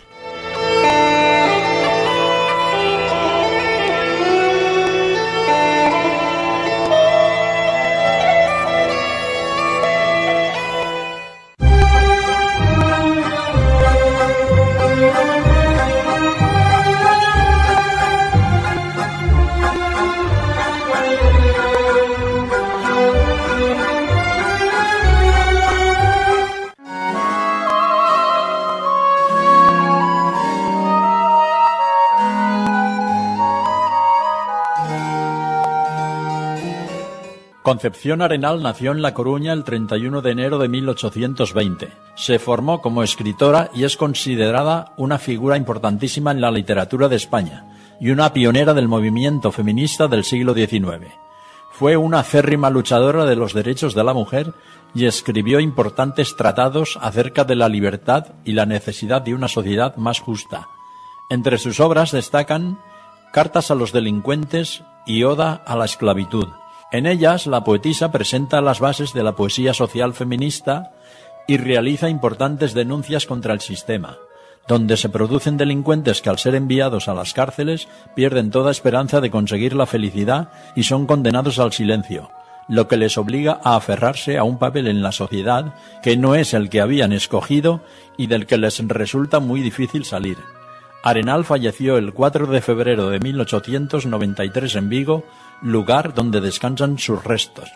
Concepción Arenal nació en La Coruña el 31 de enero de 1820. Se formó como escritora y es considerada una figura importantísima en la literatura de España y una pionera del movimiento feminista del siglo XIX. Fue una acérrima luchadora de los derechos de la mujer y escribió importantes tratados acerca de la libertad y la necesidad de una sociedad más justa. Entre sus obras destacan Cartas a los delincuentes y Oda a la esclavitud. En ellas, la poetisa presenta las bases de la poesía social feminista y realiza importantes denuncias contra el sistema, donde se producen delincuentes que al ser enviados a las cárceles pierden toda esperanza de conseguir la felicidad y son condenados al silencio, lo que les obliga a aferrarse a un papel en la sociedad que no es el que habían escogido y del que les resulta muy difícil salir. Arenal falleció el 4 de febrero de 1893 en Vigo, lugar donde descansan sus restos.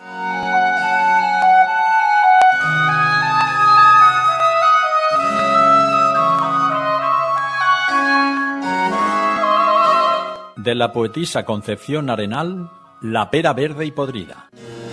De la poetisa Concepción Arenal, La pera verde y podrida.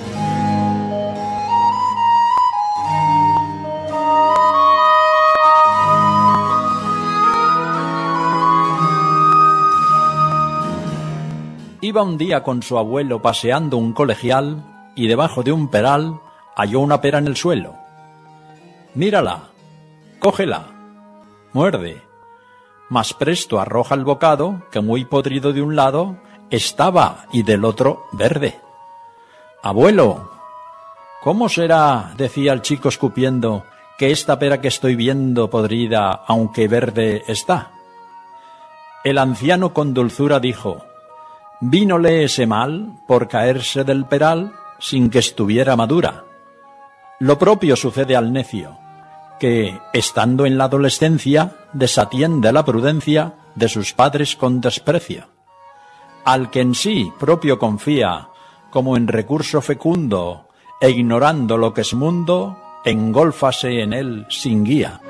Iba un día con su abuelo paseando un colegial y debajo de un peral halló una pera en el suelo. Mírala, cógela, muerde. Más presto arroja el bocado, que muy podrido de un lado estaba y del otro verde. Abuelo, ¿cómo será, decía el chico escupiendo, que esta pera que estoy viendo podrida, aunque verde está? El anciano con dulzura dijo: vínole ese mal por caerse del peral sin que estuviera madura. Lo propio sucede al necio, que, estando en la adolescencia, desatiende la prudencia de sus padres con desprecio. Al que en sí propio confía, como en recurso fecundo, e ignorando lo que es mundo, engólfase en él sin guía.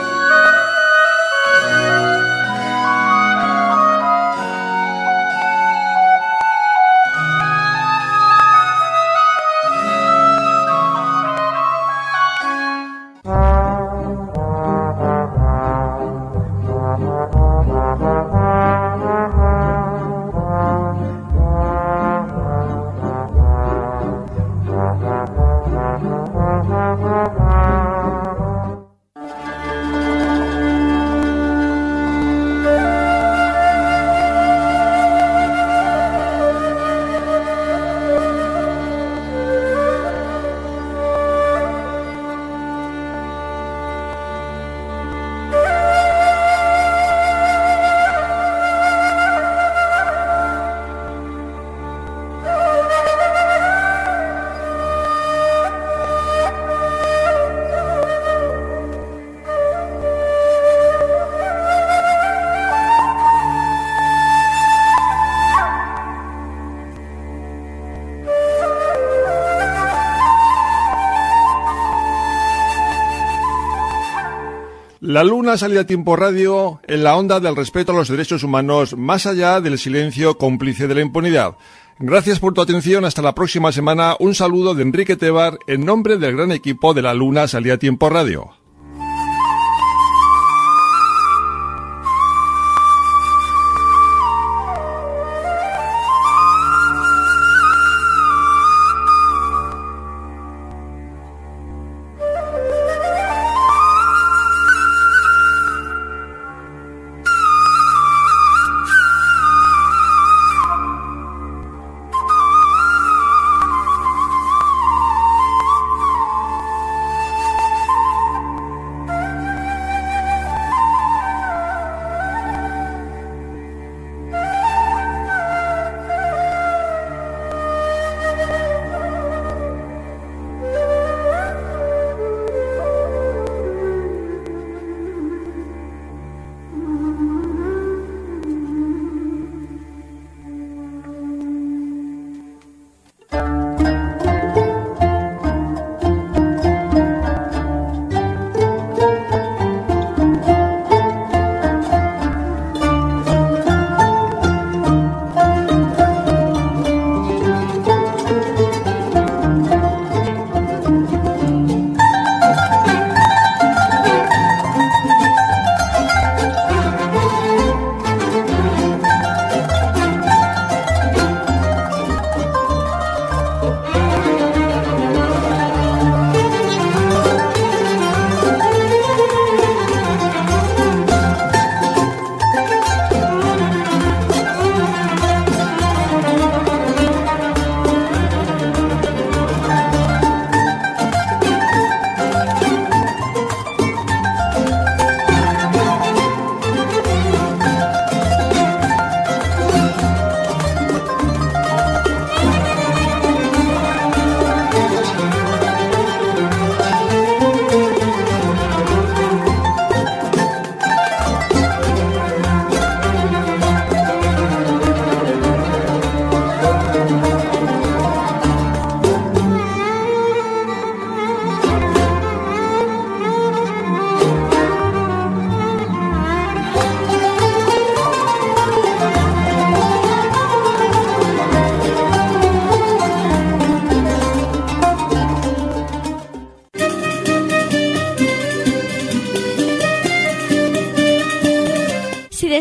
La luna sale a Tiempo Radio en la onda del respeto a los derechos humanos, más allá del silencio cómplice de la impunidad. Gracias por tu atención, hasta la próxima semana. Un saludo de Enrique Tebar en nombre del gran equipo de La Luna sale a Tiempo Radio.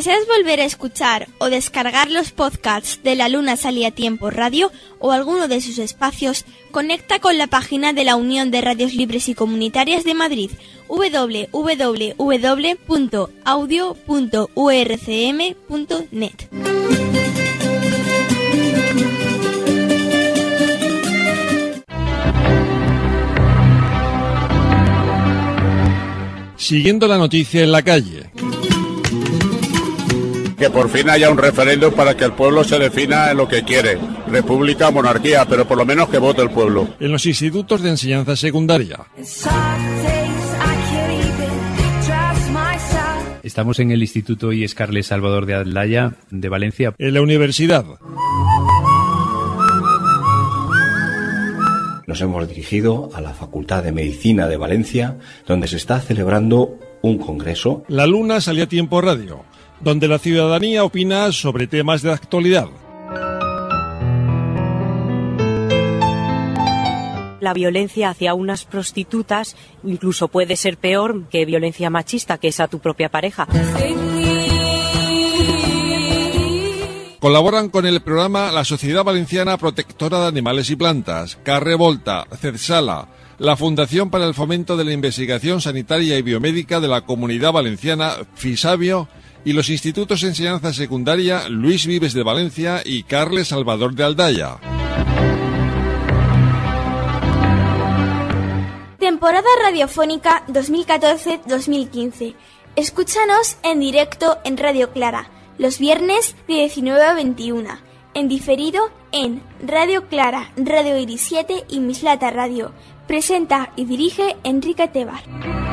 deseas volver a escuchar o descargar los podcasts de La Luna Sale a Tiempo Radio o alguno de sus espacios, conecta con la página de la Unión de Radios Libres y Comunitarias de Madrid, www.audio.urcm.net. Siguiendo la noticia en la calle. Que por fin haya un referéndum para que el pueblo se defina en lo que quiere. República, monarquía, pero por lo menos que vote el pueblo. En los institutos de enseñanza secundaria. Estamos en el Instituto I.S. Carles Salvador de Aldaya, de Valencia. En la universidad. Nos hemos dirigido a la Facultad de Medicina de Valencia, donde se está celebrando un congreso. La Luna Sale a Tiempo Radio, donde la ciudadanía opina sobre temas de actualidad. La violencia hacia unas prostitutas incluso puede ser peor que violencia machista, que es a tu propia pareja. Colaboran con el programa la Sociedad Valenciana Protectora de Animales y Plantas, Carrevolta, CEDSALA, la Fundación para el Fomento de la Investigación Sanitaria y Biomédica de la Comunidad Valenciana, FISABIO, y los institutos de enseñanza secundaria Luis Vives de Valencia y Carles Salvador de Aldaya. Temporada radiofónica 2014-2015. Escúchanos en directo en Radio Clara, los viernes de 19 a 21. En diferido en Radio Clara, Radio Iris 7 y Mislata Radio. Presenta y dirige Enrique Tebar.